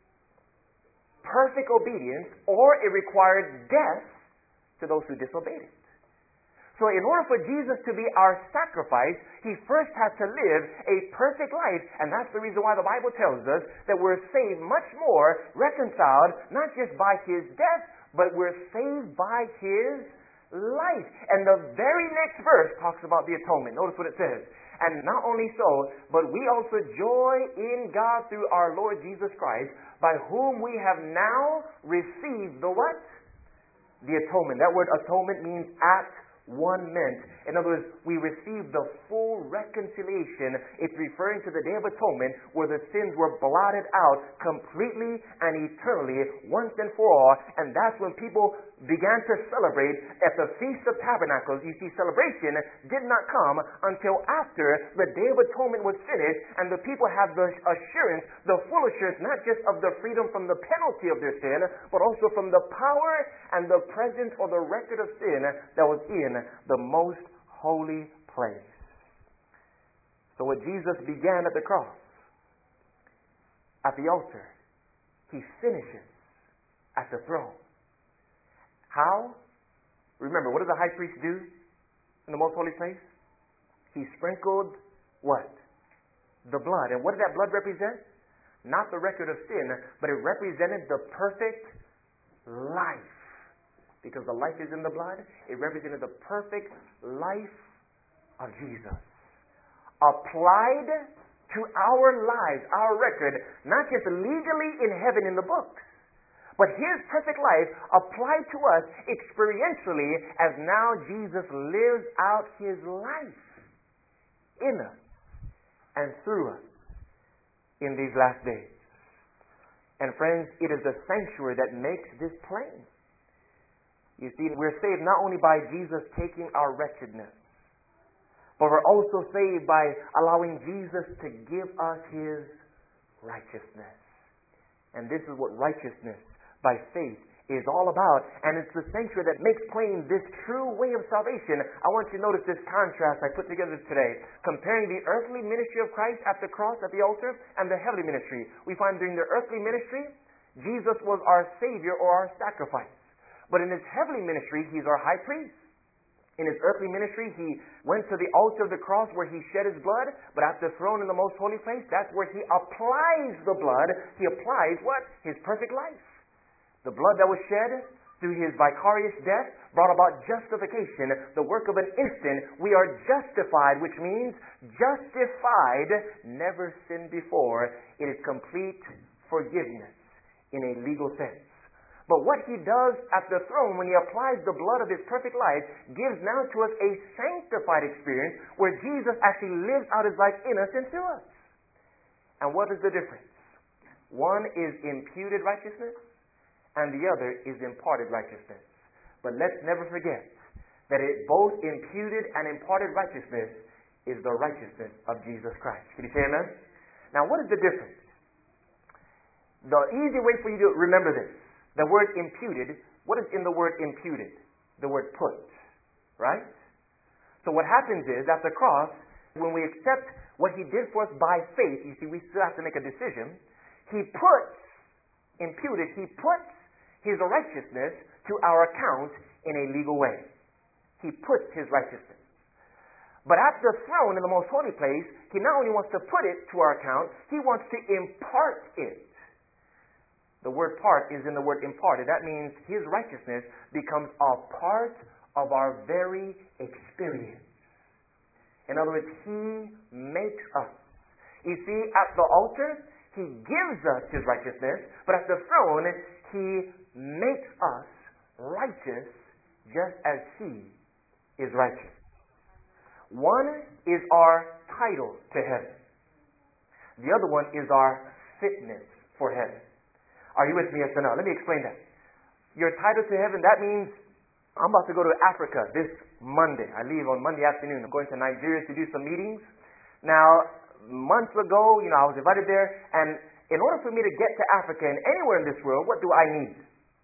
Perfect obedience, or it required death to those who disobeyed it. So in order for Jesus to be our sacrifice, He first had to live a perfect life. And that's the reason why the Bible tells us that we're saved much more, reconciled, not just by His death, but we're saved by His life. And the very next verse talks about the atonement. Notice what it says. And not only so, but we also joy in God through our Lord Jesus Christ, by whom we have now received the what? The atonement. That word atonement means at one meant. In other words, we receive the full reconciliation. It's referring to the Day of Atonement, where the sins were blotted out completely and eternally, once and for all. And that's when people began to celebrate at the Feast of Tabernacles. You see, celebration did not come until after the Day of Atonement was finished, and the people have the assurance, the full assurance, not just of the freedom from the penalty of their sin, but also from the power and the presence or the record of sin that was in the most holy place. So what Jesus began at the cross, at the altar, He finishes at the throne. How? Remember, what did the high priest do in the most holy place? He sprinkled what? The blood. And what did that blood represent? Not the record of sin, but it represented the perfect life. Because the life is in the blood, it represented the perfect life of Jesus. Applied to our lives, our record, not just legally in heaven in the books, but His perfect life applied to us experientially as now Jesus lives out His life in us and through us in these last days. And friends, it is the sanctuary that makes this plain. You see, we're saved not only by Jesus taking our wretchedness, but we're also saved by allowing Jesus to give us His righteousness. And this is what righteousness by faith is all about. And it's the sanctuary that makes plain this true way of salvation. I want you to notice this contrast I put together today, comparing the earthly ministry of Christ at the cross, at the altar, and the heavenly ministry. We find during the earthly ministry, Jesus was our Savior or our sacrifice. But in His heavenly ministry, He's our high priest. In His earthly ministry, He went to the altar of the cross where He shed His blood. But at the throne in the most holy place, that's where He applies the blood. He applies what? His perfect life. The blood that was shed through His vicarious death brought about justification, the work of an instant. We are justified, which means justified, never sinned before. It is complete forgiveness. in a legal sense. But what he does at the throne when he applies the blood of his perfect life gives now to us a sanctified experience where Jesus actually lives out his life in us and through us. And what is the difference? One is imputed righteousness and the other is imparted righteousness. But let's never forget that it both imputed and imparted righteousness is the righteousness of Jesus Christ. Can you say amen? Now what is the difference? The easy way for you to remember this. The word imputed, what is in the word imputed? The word put, right? So what happens is, at the cross, when we accept what he did for us by faith, you see, we still have to make a decision. He puts, imputed, he puts his righteousness to our account in a legal way. He puts his righteousness. But at the throne in the most holy place, he not only wants to put it to our account, he wants to impart it. The word part is in the word imparted. That means his righteousness becomes a part of our very experience. In other words, he makes us. You see, at the altar, he gives us his righteousness, but at the throne, he makes us righteous just as he is righteous. One is our title to heaven. The other one is our fitness for heaven. Are you with me, yes or no? Let me explain that. Your title to heaven, that means I'm about to go to Africa this Monday. I leave on Monday afternoon. I'm going to Nigeria to do some meetings. Now, months ago, you know, I was invited there, and in order for me to get to Africa and anywhere in this world, what do I need?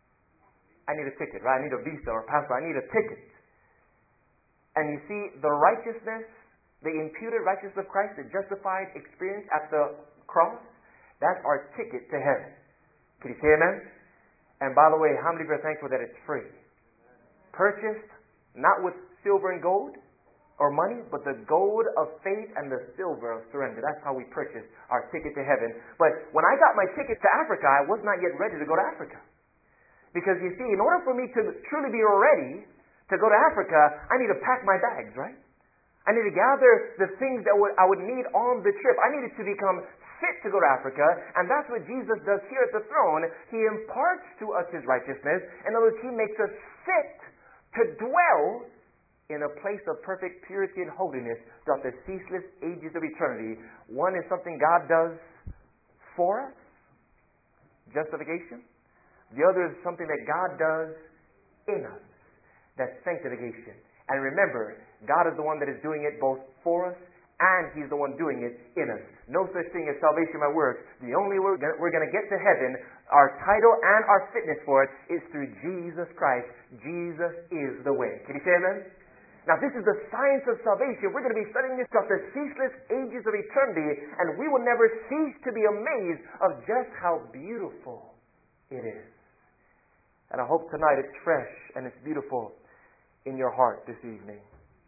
I need a ticket, right? I need a visa or passport. I need a ticket. And you see, the righteousness, the imputed righteousness of Christ, the justified experience at the cross, that's our ticket to heaven. Can you say amen? And by the way, how many of you are thankful that it's free? Purchased, not with silver and gold or money, but the gold of faith and the silver of surrender. That's how we purchase our ticket to heaven. But when I got my ticket to Africa, I was not yet ready to go to Africa. Because you see, in order for me to truly be ready to go to Africa, I need to pack my bags, right? I need to gather the things that would, I would need on the trip. I needed to become fit to go to Africa, and that's what Jesus does here at the throne. He imparts to us his righteousness. In other words, he makes us fit to dwell in a place of perfect purity and holiness throughout the ceaseless ages of eternity. One is something God does for us, justification. The other is something that God does in us, that's sanctification. And remember, God is the one that is doing it both for us and he's the one doing it in us. No such thing as salvation by works. The only way we're going to get to heaven, our title and our fitness for it, is through Jesus Christ. Jesus is the way. Can you say amen? Now this is the science of salvation. We're going to be studying this throughout the ceaseless ages of eternity, and we will never cease to be amazed of just how beautiful it is. And I hope tonight it's fresh and it's beautiful in your heart this evening.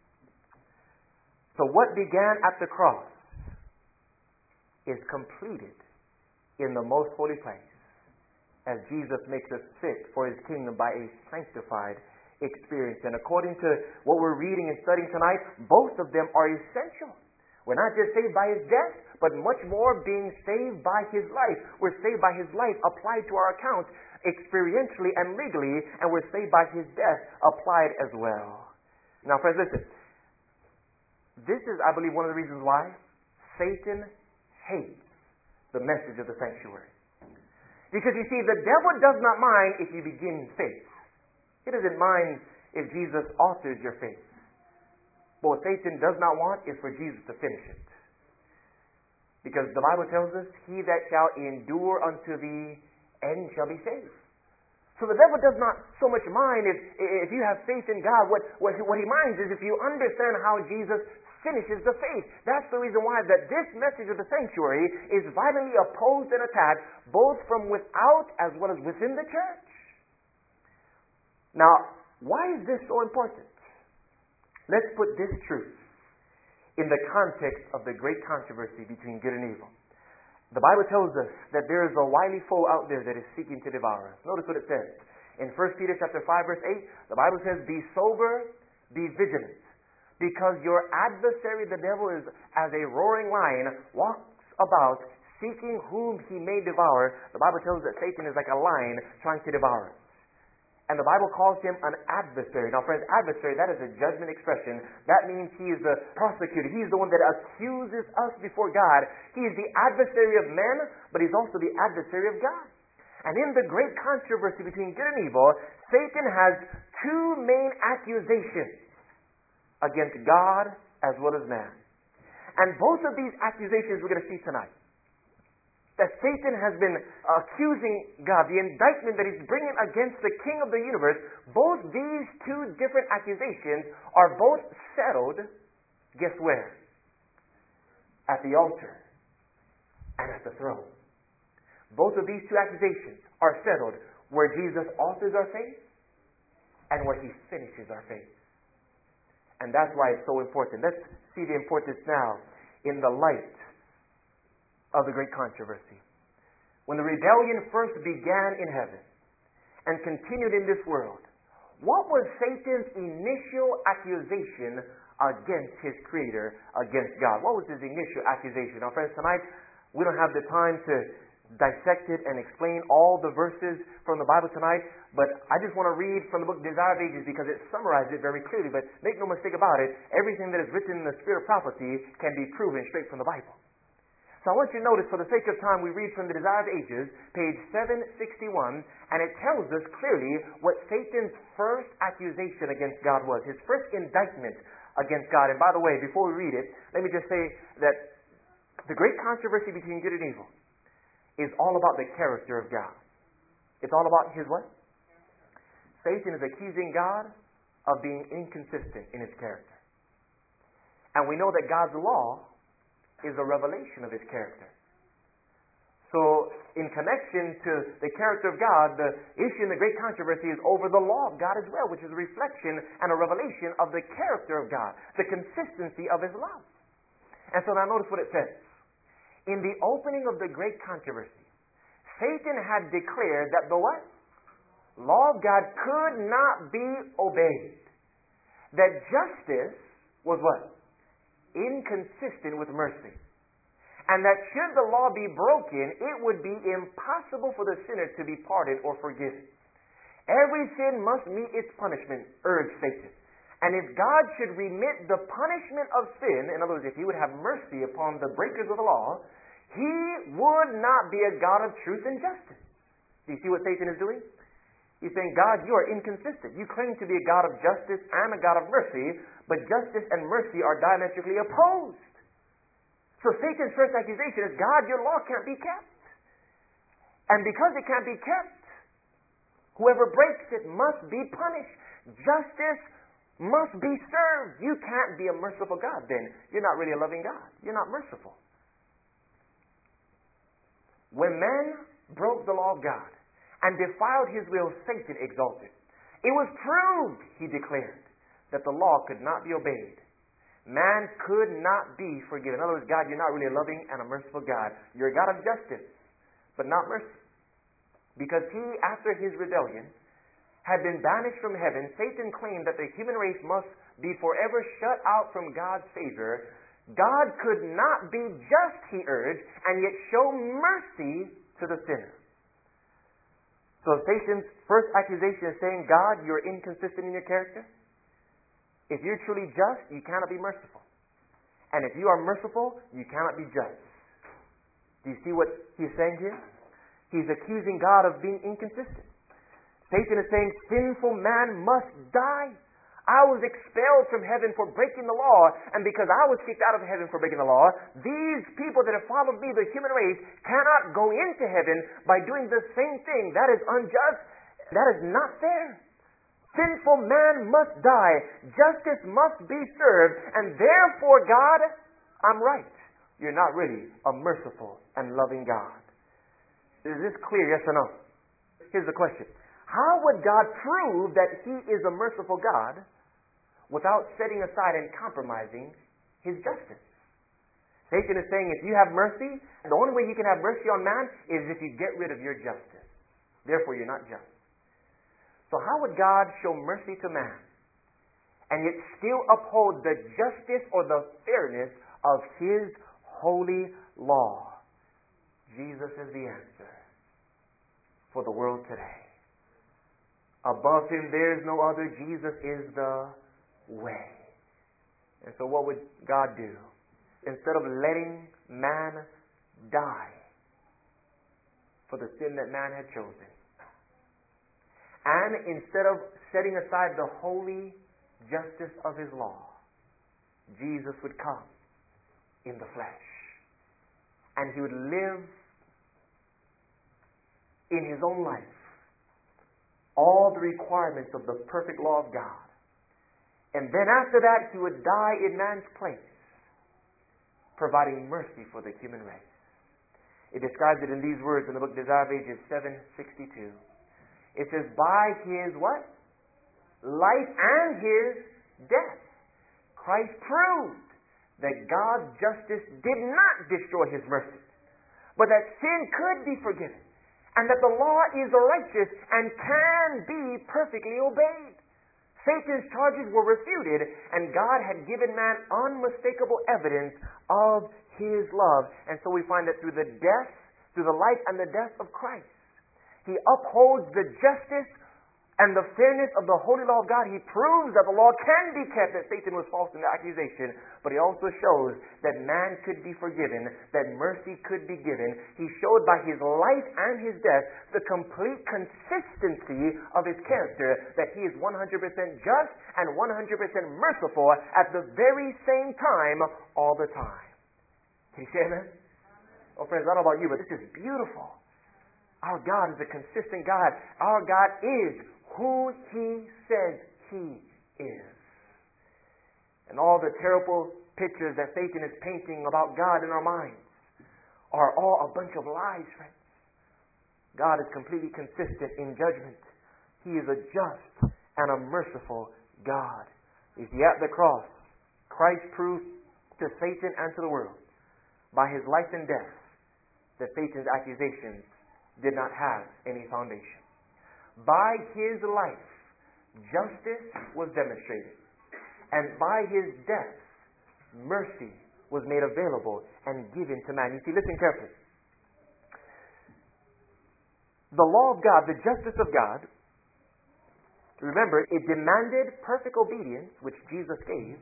So what began at the cross is completed in the most holy place as Jesus makes us fit for his kingdom by a sanctified experience. And according to what we're reading and studying tonight, both of them are essential. We're not just saved by his death, but much more being saved by his life. We're saved by his life applied to our account experientially and legally, and we're saved by his death applied as well. Now friends, listen. This is, I believe, one of the reasons why Satan hates the message of the sanctuary. Because you see, the devil does not mind if you begin faith. He doesn't mind if Jesus authors your faith. But what Satan does not want is for Jesus to finish it. Because the Bible tells us, he that shall endure unto the end shall be saved. So the devil does not so much mind if if you have faith in God. What, what, what he minds is if you understand how Jesus finishes the faith. That's the reason why that this message of the sanctuary is violently opposed and attacked both from without as well as within the church. Now, why is this so important? Let's put this truth in the context of the great controversy between good and evil. The Bible tells us that there is a wily foe out there that is seeking to devour us. Notice what it says. In First Peter chapter five, verse eight, the Bible says, be sober, be vigilant, because your adversary, the devil, is as a roaring lion, walks about seeking whom he may devour. The Bible tells us that Satan is like a lion trying to devour us. And the Bible calls him an adversary. Now, friends, adversary, that is a judgment expression. That means he is the prosecutor. He is the one that accuses us before God. He is the adversary of men, but he's also the adversary of God. And in the great controversy between good and evil, Satan has two main accusations against God as well as man. And both of these accusations we're going to see tonight. That Satan has been accusing God, the indictment that he's bringing against the King of the universe, both these two different accusations are both settled, guess where? At the altar and at the throne. Both of these two accusations are settled where Jesus authors our faith and where he finishes our faith. And that's why it's so important. Let's see the importance now in the light of the great controversy. When the rebellion first began in heaven and continued in this world, what was Satan's initial accusation against his Creator, against God? What was his initial accusation? Now, friends, tonight we don't have the time to dissect it and explain all the verses from the Bible tonight, but I just want to read from the book Desire of Ages because it summarizes it very clearly. But make no mistake about it, everything that is written in the spirit of prophecy can be proven straight from the Bible. So I want you to notice, for the sake of time, we read from the Desire of Ages, page seven sixty-one, and it tells us clearly what Satan's first accusation against God was, his first indictment against God. And by the way, before we read it, let me just say that the great controversy between good and evil is all about the character of God. It's all about his what? Satan is accusing God of being inconsistent in his character. And we know that God's law is a revelation of his character. So, in connection to the character of God, the issue in the great controversy is over the law of God as well, which is a reflection and a revelation of the character of God, the consistency of his love. And so now notice what it says. In the opening of the great controversy, Satan had declared that the what? Law of God could not be obeyed. That justice was what? Inconsistent with mercy. And that should the law be broken, it would be impossible for the sinner to be pardoned or forgiven. Every sin must meet its punishment, urged Satan. And if God should remit the punishment of sin, in other words, if he would have mercy upon the breakers of the law, he would not be a God of truth and justice. Do you see what Satan is doing? He's saying, God, you are inconsistent. You claim to be a God of justice and a God of mercy, but justice and mercy are diametrically opposed. So Satan's first accusation is, God, your law can't be kept. And because it can't be kept, whoever breaks it must be punished. Justice must be served. You can't be a merciful God then. You're not really a loving God. You're not merciful. When man broke the law of God and defiled his will, Satan exalted. It was proved, he declared, that the law could not be obeyed. Man could not be forgiven. In other words, God, you're not really a loving and a merciful God. You're a God of justice, but not mercy. Because he, after his rebellion, had been banished from heaven, Satan claimed that the human race must be forever shut out from God's favor. God could not be just, he urged, and yet show mercy to the sinner. So Satan's first accusation is saying, God, you're inconsistent in your character. If you're truly just, you cannot be merciful. And if you are merciful, you cannot be just. Do you see what he's saying here? He's accusing God of being inconsistent. Satan is saying, sinful man must die. I was expelled from heaven for breaking the law, and because I was kicked out of heaven for breaking the law, these people that have followed me, the human race, cannot go into heaven by doing the same thing. That is unjust. That is not fair. Sinful man must die. Justice must be served, and therefore, God, I'm right. You're not really a merciful and loving God. Is this clear, yes or no? Here's the question. How would God prove that He is a merciful God without setting aside and compromising His justice? Satan is saying if you have mercy, the only way you can have mercy on man is if you get rid of your justice. Therefore, you're not just. So how would God show mercy to man and yet still uphold the justice or the fairness of His holy law? Jesus is the answer for the world today. Above Him there is no other. Jesus is the way. And so what would God do? Instead of letting man die for the sin that man had chosen, and instead of setting aside the holy justice of His law, Jesus would come in the flesh. And He would live in His own life all the requirements of the perfect law of God. And then after that, He would die in man's place, providing mercy for the human race. It describes it in these words in the book Desire of Ages seven sixty-two. It says, by His what? Life and His death, Christ proved that God's justice did not destroy His mercy, but that sin could be forgiven, and that the law is righteous and can be perfectly obeyed. Satan's charges were refuted, and God had given man unmistakable evidence of His love. And so we find that through the death, through the life and the death of Christ, He upholds the justice and the fairness of the holy law of God. He proves that the law can be kept, that Satan was false in the accusation, but He also shows that man could be forgiven, that mercy could be given. He showed by His life and His death the complete consistency of His character, that He is one hundred percent just and one hundred percent merciful at the very same time, all the time. Can you say amen? Oh, friends, I don't know about you, but this is beautiful. Our God is a consistent God. Our God is who He says He is. And all the terrible pictures that Satan is painting about God in our minds are all a bunch of lies, friends. God is completely consistent in judgment. He is a just and a merciful God. You see, at the cross, Christ proved to Satan and to the world by His life and death that Satan's accusations did not have any foundation. By His life, justice was demonstrated. And by His death, mercy was made available and given to man. You see, listen carefully. The law of God, the justice of God, remember, it demanded perfect obedience, which Jesus gave,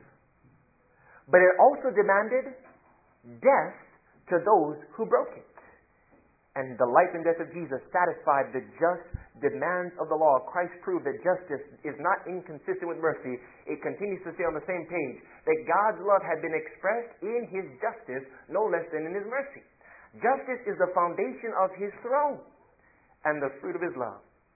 but it also demanded death to those who broke it. And the life and death of Jesus satisfied the just demands of the law. Christ proved that justice is not inconsistent with mercy. It continues to say on the same page that God's love had been expressed in His justice no less than in His mercy. Justice is the foundation of His throne and the fruit of His love.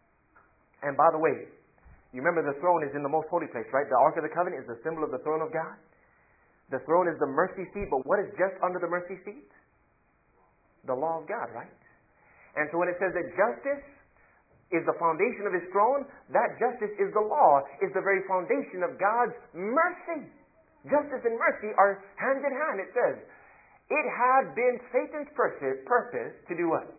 And by the way, you remember the throne is in the most holy place, right? The Ark of the Covenant is the symbol of the throne of God. The throne is the mercy seat, but what is just under the mercy seat? The law of God, right? And so when it says that justice is the foundation of His throne, that justice is the law, is the very foundation of God's mercy. Justice and mercy are hand in hand. It says, it had been Satan's purpose, purpose to do what?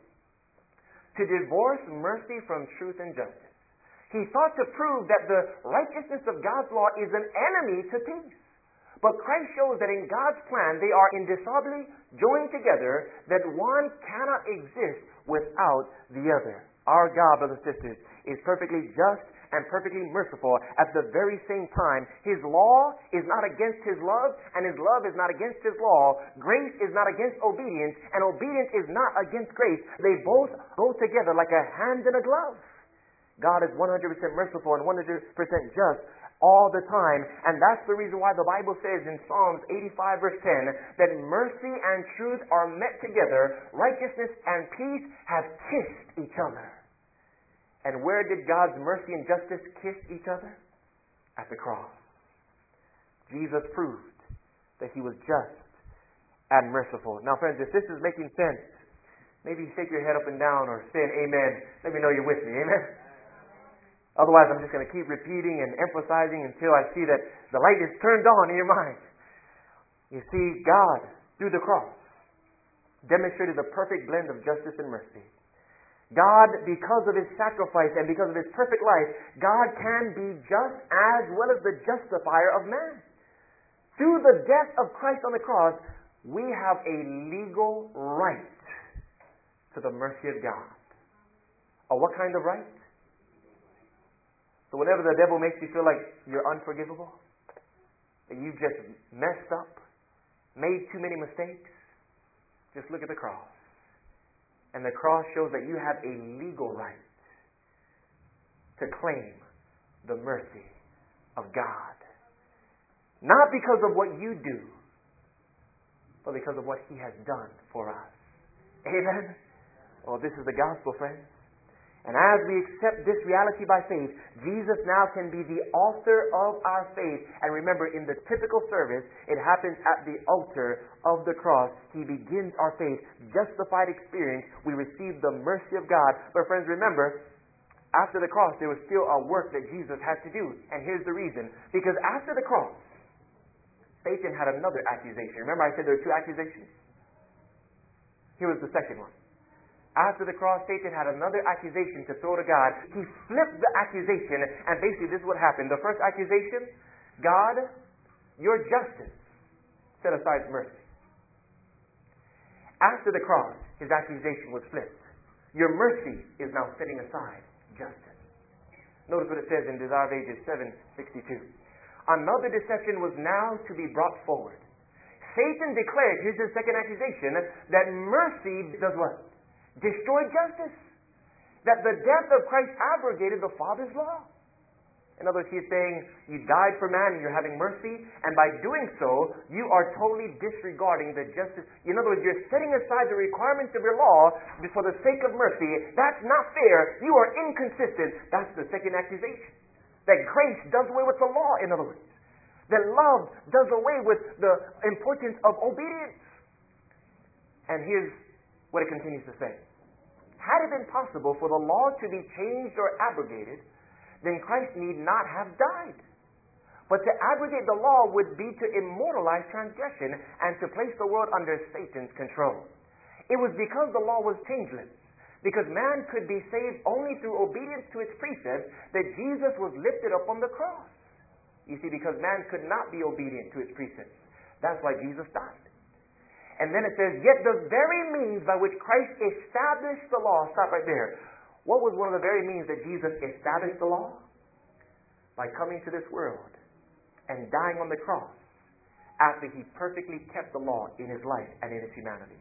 To divorce mercy from truth and justice. He thought to prove that the righteousness of God's law is an enemy to peace. But Christ shows that in God's plan they are indissolubly joined together, that one cannot exist without the other. Our God, brothers and sisters, is perfectly just and perfectly merciful at the very same time. His law is not against His love, and His love is not against His law. Grace is not against obedience, and obedience is not against grace. They both go together like a hand in a glove. God is one hundred percent merciful and one hundred percent just all the time. And that's the reason why the Bible says in Psalms eighty-five verse ten that mercy and truth are met together, righteousness and peace have kissed each other. And where did God's mercy and justice kiss each other? At the cross. Jesus proved that He was just and merciful. Now friends, if this is making sense, maybe shake your head up and down or say an amen. Let me know you're with me. Amen? Otherwise, I'm just going to keep repeating and emphasizing until I see that the light is turned on in your mind. You see, God, through the cross, demonstrated the perfect blend of justice and mercy. God, because of His sacrifice and because of His perfect life, God can be just as well as the justifier of man. Through the death of Christ on the cross, we have a legal right to the mercy of God. Or what kind of right? So whenever the devil makes you feel like you're unforgivable, that you've just messed up, made too many mistakes, just look at the cross. And the cross shows that you have a legal right to claim the mercy of God. Not because of what you do, but because of what He has done for us. Amen? Oh, this is the gospel, friends. And as we accept this reality by faith, Jesus now can be the author of our faith. And remember, in the typical service, it happens at the altar of the cross. He begins our faith. Justified experience. We receive the mercy of God. But friends, remember, after the cross, there was still a work that Jesus had to do. And here's the reason. Because after the cross, Satan had another accusation. Remember I said there were two accusations? Here was the second one. After the cross, Satan had another accusation to throw to God. He flipped the accusation, and basically this is what happened. The first accusation, God, your justice set aside mercy. After the cross, his accusation was flipped. Your mercy is now setting aside justice. Notice what it says in Desire of Ages seven sixty-two. Another deception was now to be brought forward. Satan declared, here's his second accusation, that mercy does what? Destroy justice. That the death of Christ abrogated the Father's law. In other words, he's saying, you died for man and you're having mercy, and by doing so, you are totally disregarding the justice. In other words, you're setting aside the requirements of your law for the sake of mercy. That's not fair. You are inconsistent. That's the second accusation. That grace does away with the law, in other words. That love does away with the importance of obedience. And here's what it continues to say. Had it been possible for the law to be changed or abrogated, then Christ need not have died. But to abrogate the law would be to immortalize transgression and to place the world under Satan's control. It was because the law was changeless, because man could be saved only through obedience to its precepts, that Jesus was lifted up on the cross. You see, because man could not be obedient to its precepts. That's why Jesus died. And then it says, yet the very means by which Christ established the law, stop right there. What was one of the very means that Jesus established the law? By coming to this world and dying on the cross after He perfectly kept the law in His life and in His humanity.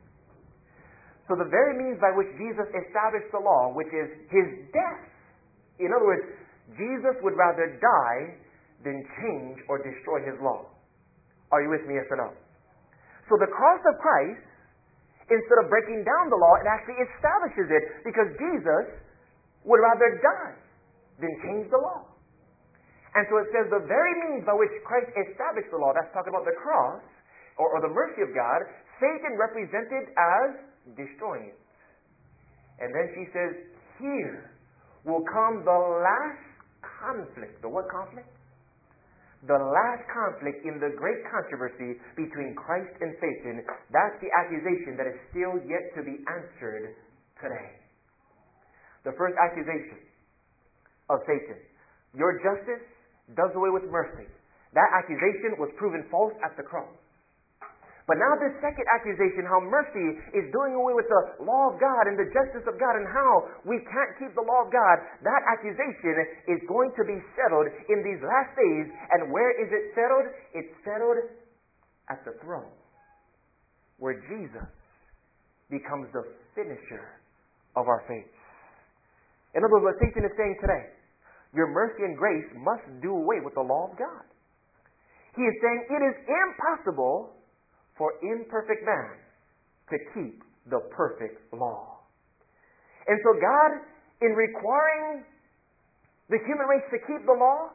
So the very means by which Jesus established the law, which is His death. In other words, Jesus would rather die than change or destroy His law. Are you with me, yes or no? So the cross of Christ, instead of breaking down the law, it actually establishes it, because Jesus would rather die than change the law. And so it says the very means by which Christ established the law, that's talking about the cross, or, or the mercy of God, Satan represented as destroying it. And then she says, here will come the last conflict. The what conflict? The last conflict in the great controversy between Christ and Satan. That's the accusation that is still yet to be answered today. The first accusation of Satan, your justice does away with mercy. That accusation was proven false at the cross. But now this second accusation, how mercy is doing away with the law of God and the justice of God, and how we can't keep the law of God, that accusation is going to be settled in these last days. And where is it settled? It's settled at the throne, where Jesus becomes the finisher of our faith. In other words, what Satan is saying today, your mercy and grace must do away with the law of God. He is saying it is impossible for imperfect man to keep the perfect law. And so God, in requiring the human race to keep the law,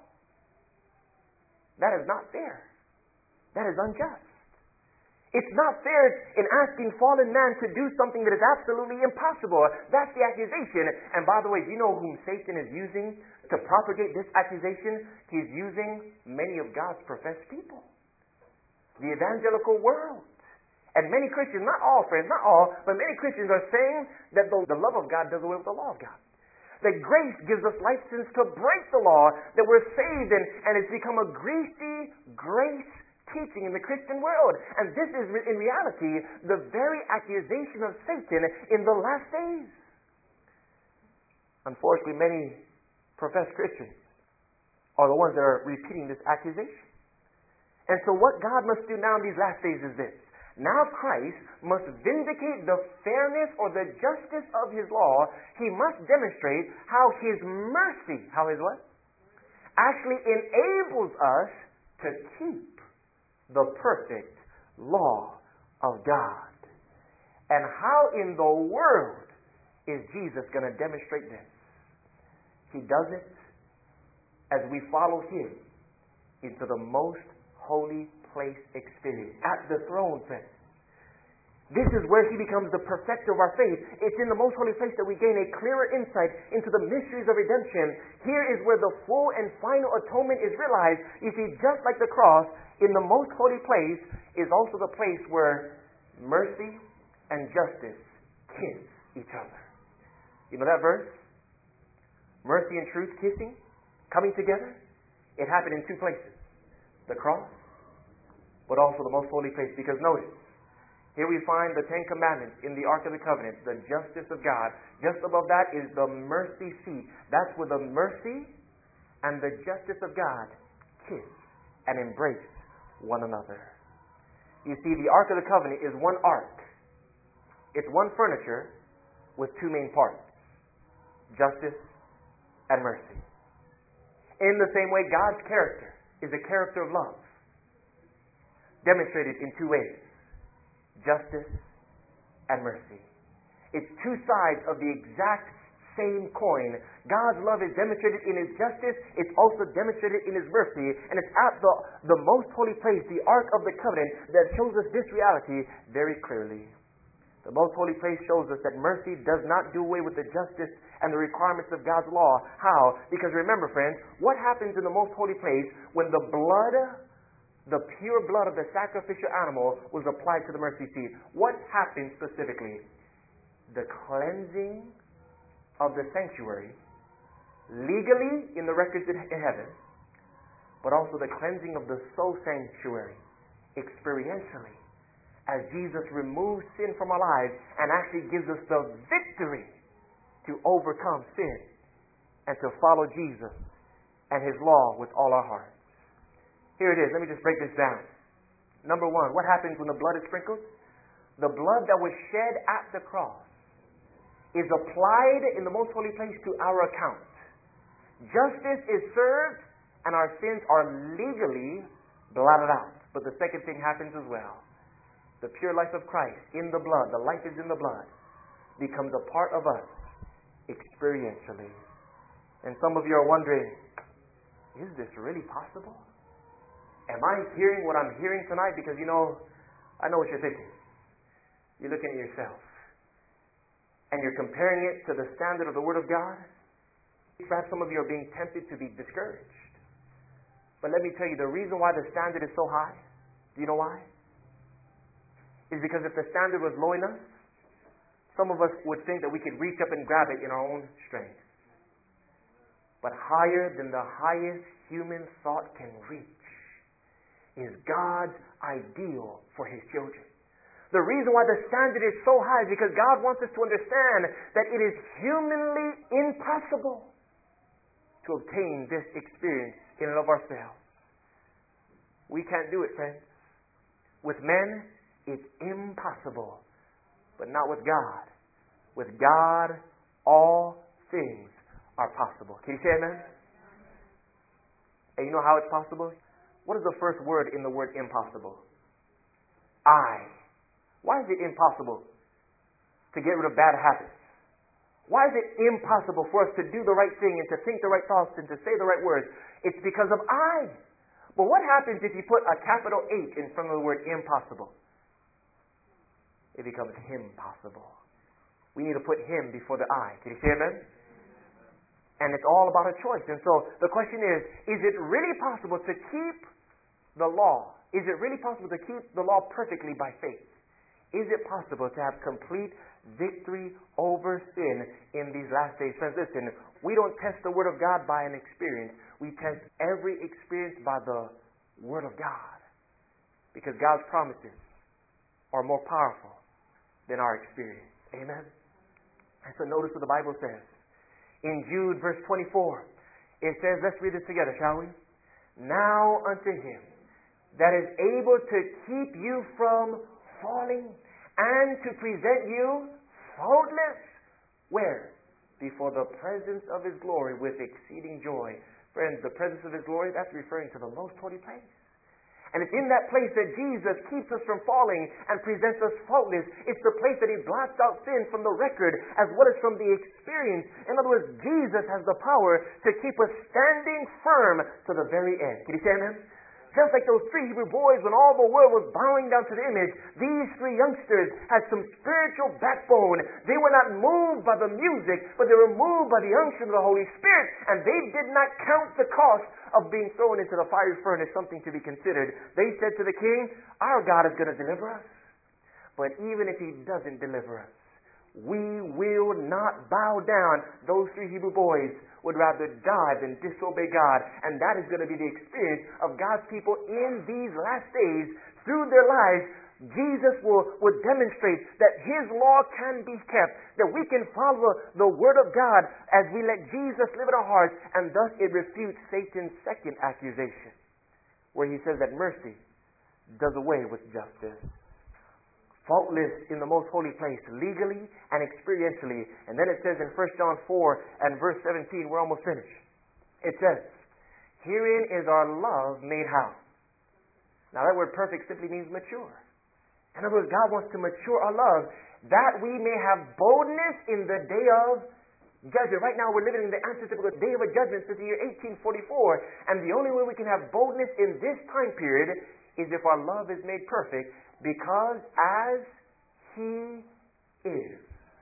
that is not fair. That is unjust. It's not fair in asking fallen man to do something that is absolutely impossible. That's the accusation. And by the way, do you know whom Satan is using to propagate this accusation? He's using many of God's professed people. The evangelical world. And many Christians, not all friends, not all, but many Christians are saying that the, the love of God does away with the law of God. That grace gives us license to break the law, that we're saved, and, and it's become a greasy grace teaching in the Christian world. And this is, in reality, the very accusation of Satan in the last days. Unfortunately, many professed Christians are the ones that are repeating this accusation. And so what God must do now in these last days is this. Now Christ must vindicate the fairness or the justice of His law. He must demonstrate how His mercy, how His what? Actually enables us to keep the perfect law of God. And how in the world is Jesus going to demonstrate this? He does it as we follow Him into the most holy place experience, at the throne, friends. This is where He becomes the perfecter of our faith. It's in the most holy place that we gain a clearer insight into the mysteries of redemption. Here is where the full and final atonement is realized. You see, just like the cross, in the most holy place is also the place where mercy and justice kiss each other. You know that verse? Mercy and truth kissing, coming together. It happened in two places. The cross, but also the most holy place. Because notice, here we find the Ten Commandments in the Ark of the Covenant, the justice of God. Just above that is the mercy seat. That's where the mercy and the justice of God kiss and embrace one another. You see, the Ark of the Covenant is one ark. It's one furniture with two main parts, justice and mercy. In the same way, God's character is a character of love, demonstrated in two ways, justice and mercy. It's two sides of the exact same coin. God's love is demonstrated in His justice. It's also demonstrated in His mercy. And it's at the, the most holy place, the Ark of the Covenant, that shows us this reality very clearly. The most holy place shows us that mercy does not do away with the justice and the requirements of God's law. How? Because remember, friends, what happens in the most holy place when the blood, the pure blood of the sacrificial animal was applied to the mercy seat? What happens specifically? The cleansing of the sanctuary, legally in the records in heaven, but also the cleansing of the soul sanctuary, experientially, as Jesus removes sin from our lives and actually gives us the victory to overcome sin and to follow Jesus and His law with all our hearts. Here it is. Let me just break this down. Number one, what happens when the blood is sprinkled? The blood that was shed at the cross is applied in the most holy place to our account. Justice is served and our sins are legally blotted out. But the second thing happens as well. The pure life of Christ in the blood, the life is in the blood, becomes a part of us experientially. And some of you are wondering, is this really possible? Am I hearing what I'm hearing tonight? Because, you know, I know what you're thinking. You're looking at yourself. And you're comparing it to the standard of the Word of God. Perhaps some of you are being tempted to be discouraged. But let me tell you, the reason why the standard is so high, do you know why? Is because if the standard was low enough, some of us would think that we could reach up and grab it in our own strength. But higher than the highest human thought can reach is God's ideal for His children. The reason why the standard is so high is because God wants us to understand that it is humanly impossible to obtain this experience in and of ourselves. We can't do it, friends. With men, it's impossible, but not with God. With God, all things are possible. Can you say amen? And you know how it's possible? What is the first word in the word impossible? I. Why is it impossible to get rid of bad habits? Why is it impossible for us to do the right thing and to think the right thoughts and to say the right words? It's because of I. But what happens if you put a capital H in front of the word impossible? It becomes impossible. We need to put Him before the I. Can you say amen? And it's all about a choice. And so the question is, is it really possible to keep the law? Is it really possible to keep the law perfectly by faith? Is it possible to have complete victory over sin in these last days? Friends, listen, we don't test the Word of God by an experience. We test every experience by the Word of God. Because God's promises are more powerful than our experience. Amen? And so notice what the Bible says. In Jude verse twenty-four, it says, let's read this together, shall we? Now unto Him that is able to keep you from falling and to present you faultless. Where? Before the presence of His glory with exceeding joy. Friends, the presence of His glory, that's referring to the most holy place. And it's in that place that Jesus keeps us from falling and presents us faultless. It's the place that He blots out sin from the record as well as from the experience. In other words, Jesus has the power to keep us standing firm to the very end. Can you say amen? Just like those three Hebrew boys, when all the world was bowing down to the image, these three youngsters had some spiritual backbone. They were not moved by the music, but they were moved by the unction of the Holy Spirit. And they did not count the cost of being thrown into the fiery furnace something to be considered. They said to the king, our God is going to deliver us. But even if He doesn't deliver us, we will not bow down. Those three Hebrew boys would rather die than disobey God. And that is going to be the experience of God's people in these last days. Through their lives, Jesus will, will demonstrate that His law can be kept, that we can follow the Word of God as we let Jesus live in our hearts, and thus it refutes Satan's second accusation, where he says that mercy does away with justice. Faultless in the most holy place, legally and experientially. And then it says in First John four and verse seventeen, we're almost finished. It says, herein is our love made how? Now that word perfect simply means mature. In other words, God wants to mature our love, that we may have boldness in the day of judgment. Right now we're living in the antitypical day of a judgment since the year eighteen forty-four. And the only way we can have boldness in this time period is if our love is made perfect. Because as He is.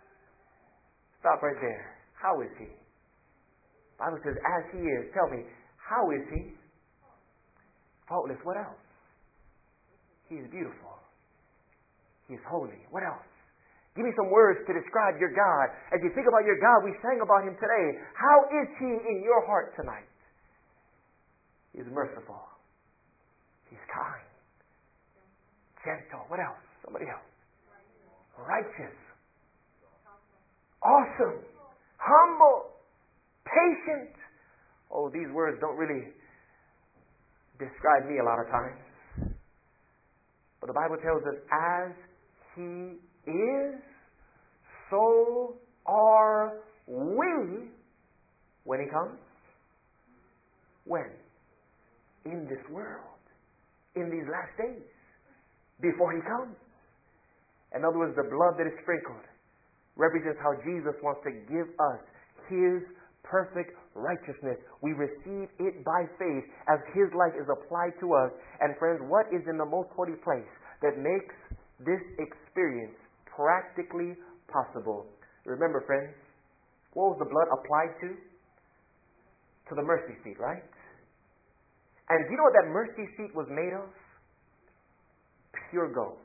Stop right there. How is He? The Bible says, as He is. Tell me, how is He? Faultless. What else? He is beautiful. He is holy. What else? Give me some words to describe your God. As you think about your God, we sang about Him today. How is He in your heart tonight? He is merciful. He's kind. Gentle. What else? Somebody else. Righteous. Awesome. Humble. Patient. Oh, these words don't really describe me a lot of times. But the Bible tells us, as He is, so are we when He comes. When? In this world. In these last days. Before He comes. In other words, the blood that is sprinkled represents how Jesus wants to give us His perfect righteousness. We receive it by faith as His life is applied to us. And friends, what is in the most holy place that makes this experience practically possible? Remember, friends, what was the blood applied to? To the mercy seat, right? And do you know what that mercy seat was made of? Pure gold.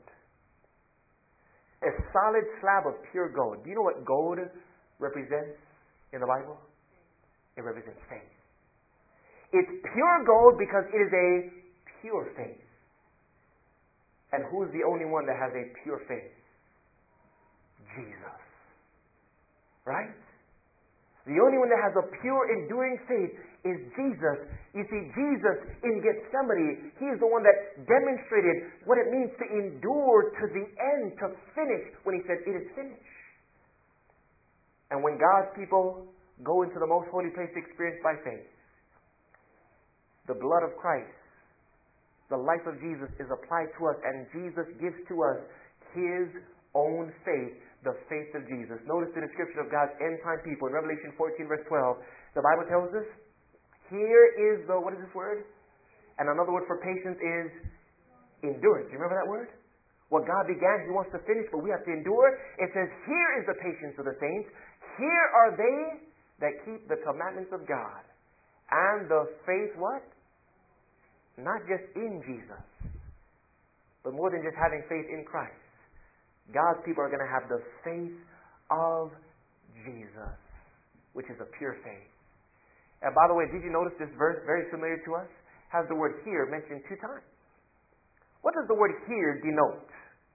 A solid slab of pure gold. Do you know what gold represents in the Bible? It represents faith. It's pure gold because it is a pure faith. And who's the only one that has a pure faith? Jesus. Right? The only one that has a pure, enduring faith is Jesus. You see, Jesus in Gethsemane, He is the one that demonstrated what it means to endure to the end, to finish, when He said, it is finished. And when God's people go into the most holy place experienced by faith, the blood of Christ, the life of Jesus is applied to us, and Jesus gives to us His own faith, the faith of Jesus. Notice the description of God's end-time people in Revelation fourteen, verse twelve. The Bible tells us, here is the, what is this word? And another word for patience is endurance. You remember that word? What God began, He wants to finish, but we have to endure. It says, here is the patience of the saints. Here are they that keep the commandments of God. And the faith, what? Not just in Jesus, but more than just having faith in Christ. God's people are going to have the faith of Jesus, which is a pure faith. And by the way, did you notice this verse, very familiar to us, has the word here mentioned two times. What does the word here denote?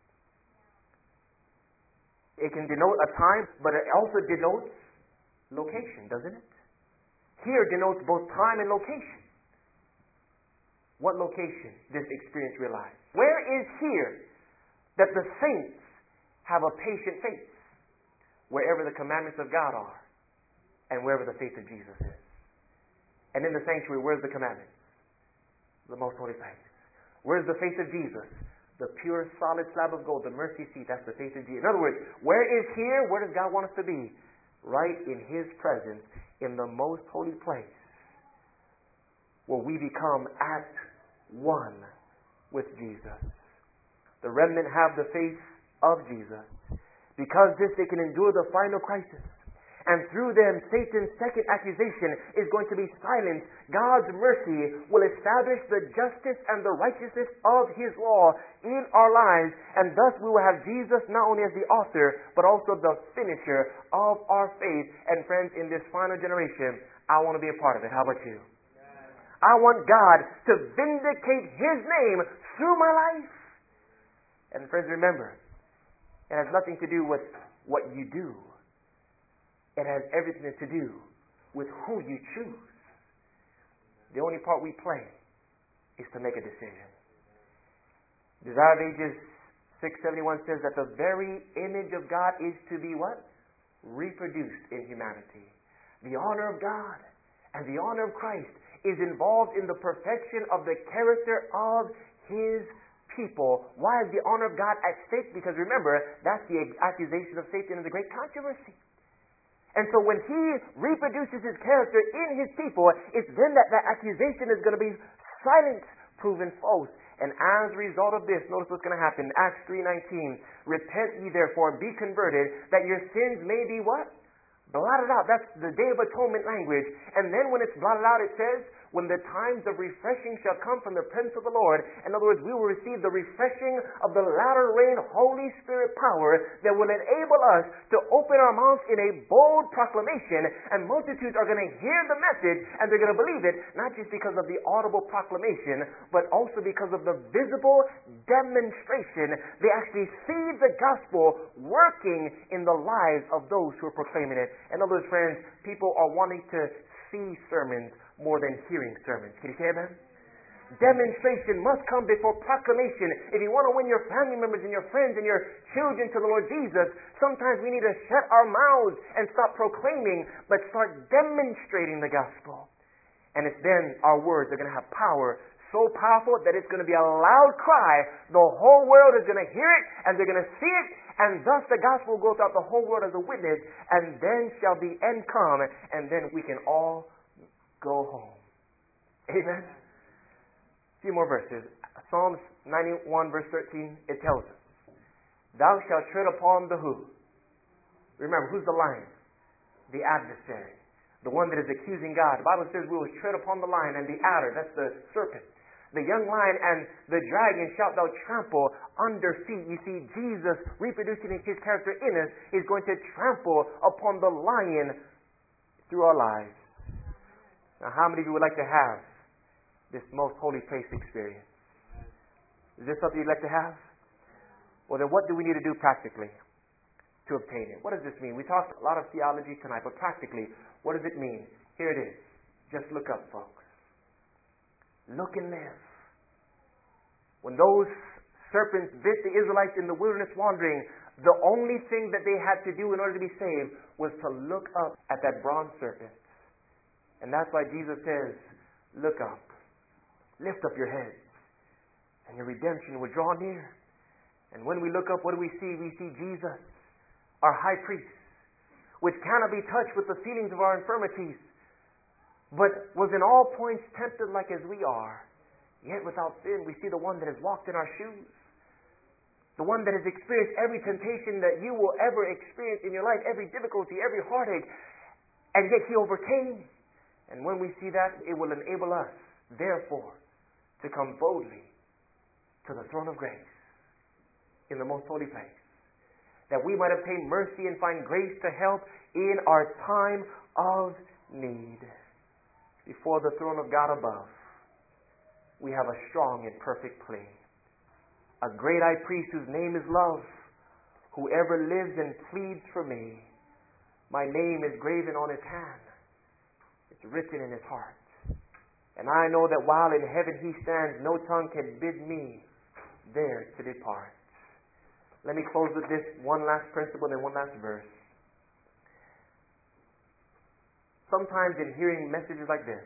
It can denote a time, but it also denotes location, doesn't it? Here denotes both time and location. What location this experience realized? Where is here that the saints have a patient faith? Wherever the commandments of God are and wherever the faith of Jesus is. And in the sanctuary, where's the commandments? The most holy place. Where's the faith of Jesus? The pure, solid slab of gold, the mercy seat, that's the faith of Jesus. In other words, where is here? Where does God want us to be? Right in His presence, in the most holy place, where we become at one with Jesus. The remnant have the faith of Jesus. Because this, they can endure the final crisis. And through them, Satan's second accusation is going to be silenced. God's mercy will establish the justice and the righteousness of His law in our lives. And thus we will have Jesus not only as the author, but also the finisher of our faith. And friends, in this final generation, I want to be a part of it. How about you? I want God to vindicate His name through my life. And friends, remember, it has nothing to do with what you do. It has everything to do with who you choose. The only part we play is to make a decision. Desire of Ages six seventy-one says that the very image of God is to be what? Reproduced in humanity. The honor of God and the honor of Christ is involved in the perfection of the character of His people. Why is the honor of God at stake? Because remember, that's the accusation of Satan in the great controversy. And so when he reproduces his character in his people, it's then that that accusation is going to be silenced, proven false. And as a result of this, notice what's going to happen. Acts three nineteen, repent ye therefore and be converted, that your sins may be what? Blotted out. That's the Day of Atonement language. And then when it's blotted out, it says, when the times of refreshing shall come from the presence of the Lord. In other words, we will receive the refreshing of the latter rain Holy Spirit power that will enable us to open our mouths in a bold proclamation, and multitudes are going to hear the message and they're going to believe it, not just because of the audible proclamation, but also because of the visible demonstration. They actually see the gospel working in the lives of those who are proclaiming it. In other words, friends, people are wanting to see sermons more than hearing sermons. Can you say that? Demonstration must come before proclamation. If you want to win your family members and your friends and your children to the Lord Jesus, sometimes we need to shut our mouths and stop proclaiming, but start demonstrating the gospel. And it's then our words are going to have power, so powerful that it's going to be a loud cry. The whole world is going to hear it and they're going to see it, and thus the gospel will go throughout the whole world as a witness, and then shall the end come, and then we can all go home. Amen? A few more verses. Psalms ninety-one verse thirteen, it tells us, thou shalt tread upon the who? Remember, who's the lion? The adversary. The one that is accusing God. The Bible says we will tread upon the lion and the adder. That's the serpent. The young lion and the dragon shalt thou trample under feet. You see, Jesus, reproducing His character in us, is going to trample upon the lion through our lives. Now, how many of you would like to have this most holy place experience? Is this something you'd like to have? Well, then what do we need to do practically to obtain it? What does this mean? We talked a lot of theology tonight, but practically, what does it mean? Here it is. Just look up, folks. Look and live. When those serpents bit the Israelites in the wilderness wandering, the only thing that they had to do in order to be saved was to look up at that bronze serpent. And that's why Jesus says, look up. Lift up your heads. And your redemption will draw near. And when we look up, what do we see? We see Jesus, our high priest, which cannot be touched with the feelings of our infirmities, but was in all points tempted like as we are, yet without sin. We see the one that has walked in our shoes. The one that has experienced every temptation that you will ever experience in your life, every difficulty, every heartache, and yet He overcame. And when we see that, it will enable us, therefore, to come boldly to the throne of grace in the most holy place, that we might obtain mercy and find grace to help in our time of need. Before the throne of God above, we have a strong and perfect plea. a great high priest whose name is love, who ever lives and pleads for me. My name is graven on his hand. It's written in his heart. And I know that while in heaven he stands, no tongue can bid me there to depart. Let me close with this one last principle and one last verse. Sometimes in hearing messages like this,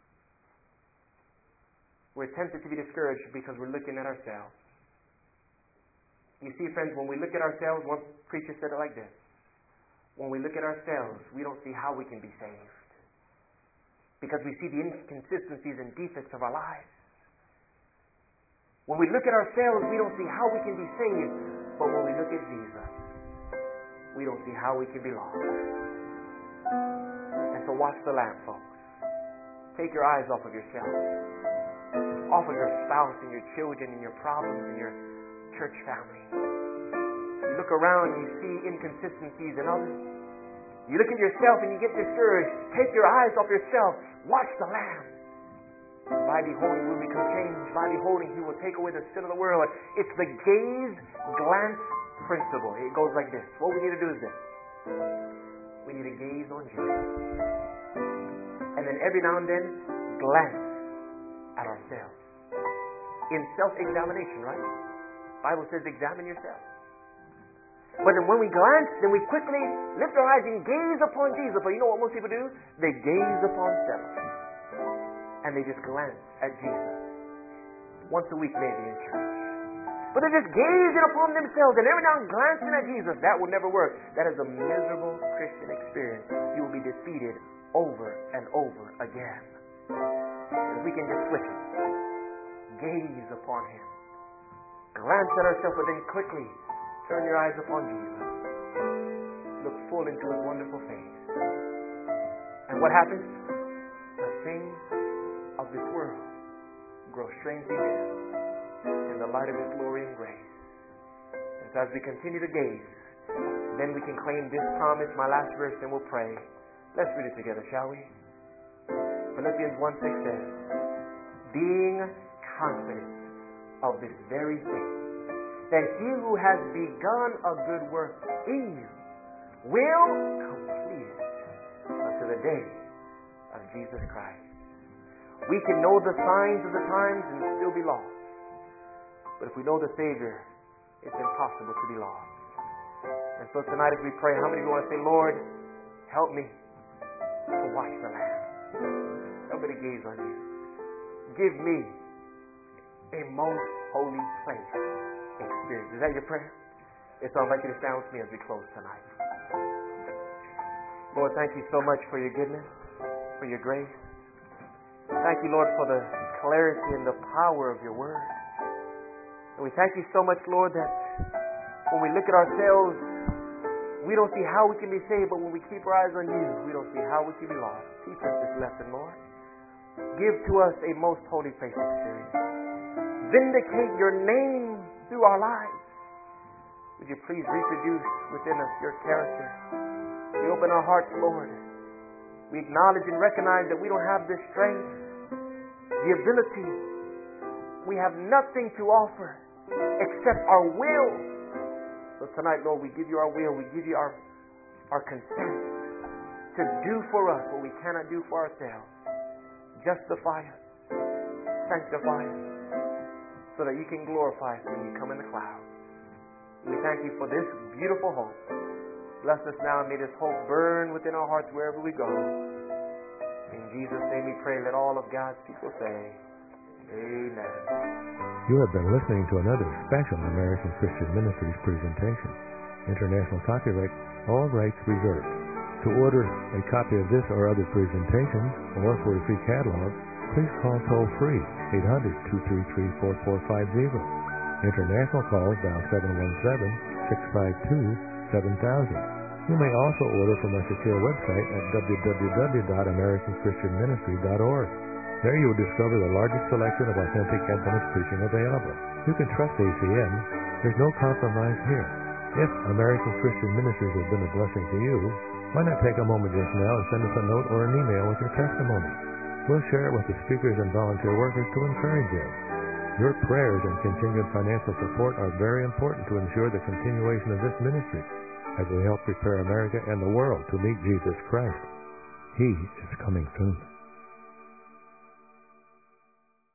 we're tempted to be discouraged because we're looking at ourselves. You see, friends, when we look at ourselves, one preacher said it like this: when we look at ourselves, we don't see how we can be saved, because we see the inconsistencies and defects of our lives. When we look at ourselves, we don't see how we can be saved, but when we look at Jesus, we don't see how we can be lost. And so watch the Lamb, folks. Take your eyes off of yourself, off of your spouse and your children and your problems and your church family. You look around and you see inconsistencies in others. You look at yourself and you get discouraged. Take your eyes off yourself. Watch the Lamb. By beholding we will become changed. By beholding he will take away the sin of the world. It's the gaze glance principle. It goes like this. What we need to do is this. We need to gaze on Jesus. And then every now and then glance at ourselves. In self-examination, right? The Bible says examine yourself. But then when we glance, then we quickly lift our eyes and gaze upon Jesus. But you know what most people do? They gaze upon self. And they just glance at Jesus. Once a week maybe in church. But they're just gazing upon themselves and every now and glancing at Jesus. That will never work. That is a miserable Christian experience. You will be defeated over and over again. If we can just switch it. Gaze upon him. Glance at ourselves, but then quickly turn your eyes upon Jesus. Look full into his wonderful face. And what happens? The things of this world grow strangely dim in the light of his glory and grace. And so as we continue to gaze, then we can claim this promise, my last verse, and we'll pray. Let's read it together, shall we? Philippians one six says, being confident of this very thing, that he who has begun a good work in you will complete it unto the day of Jesus Christ. We can know the signs of the times and still be lost. But if we know the Savior, it's impossible to be lost. And so tonight as we pray, how many of you want to say, Lord, help me to watch the Lamb. Help me to gaze on you. Give me a most holy place experience. Is that your prayer? If so, I'd like you to stand with me as we close tonight. Lord, thank you so much for your goodness, for your grace. Thank you, Lord, for the clarity and the power of your word. And we thank you so much, Lord, that when we look at ourselves, we don't see how we can be saved, but when we keep our eyes on you, we don't see how we can be lost. Teach us this lesson, Lord. Give to us a most holy faith experience. Vindicate your name through our lives. Would you please reproduce within us your character? We open our hearts, Lord. We acknowledge and recognize that we don't have the strength, the ability. We have nothing to offer except our will. So tonight, Lord, we give you our will. We give you our, our consent to do for us what we cannot do for ourselves. Justify us. Sanctify us. So that you can glorify us when you come in the clouds. We thank you for this beautiful hope. Bless us now and may this hope burn within our hearts wherever we go. In Jesus' name we pray. Let all of God's people say, amen. You have been listening to another special American Christian Ministries presentation. International copyright, all rights reserved. To order a copy of this or other presentations, or for a free catalog, please call toll-free eight hundred, two three three, four four five zero. International calls dial seven one seven, six five two, seven thousand. You may also order from our secure website at w w w dot american christian ministry dot org. There you will discover the largest selection of authentic Adventist preaching available. You can trust A C M. There's no compromise here. If American Christian Ministries has been a blessing to you, why not take a moment just now and send us a note or an email with your testimony? We'll share it with the speakers and volunteer workers to encourage you. Your prayers and continued financial support are very important to ensure the continuation of this ministry as we help prepare America and the world to meet Jesus Christ. He is coming soon.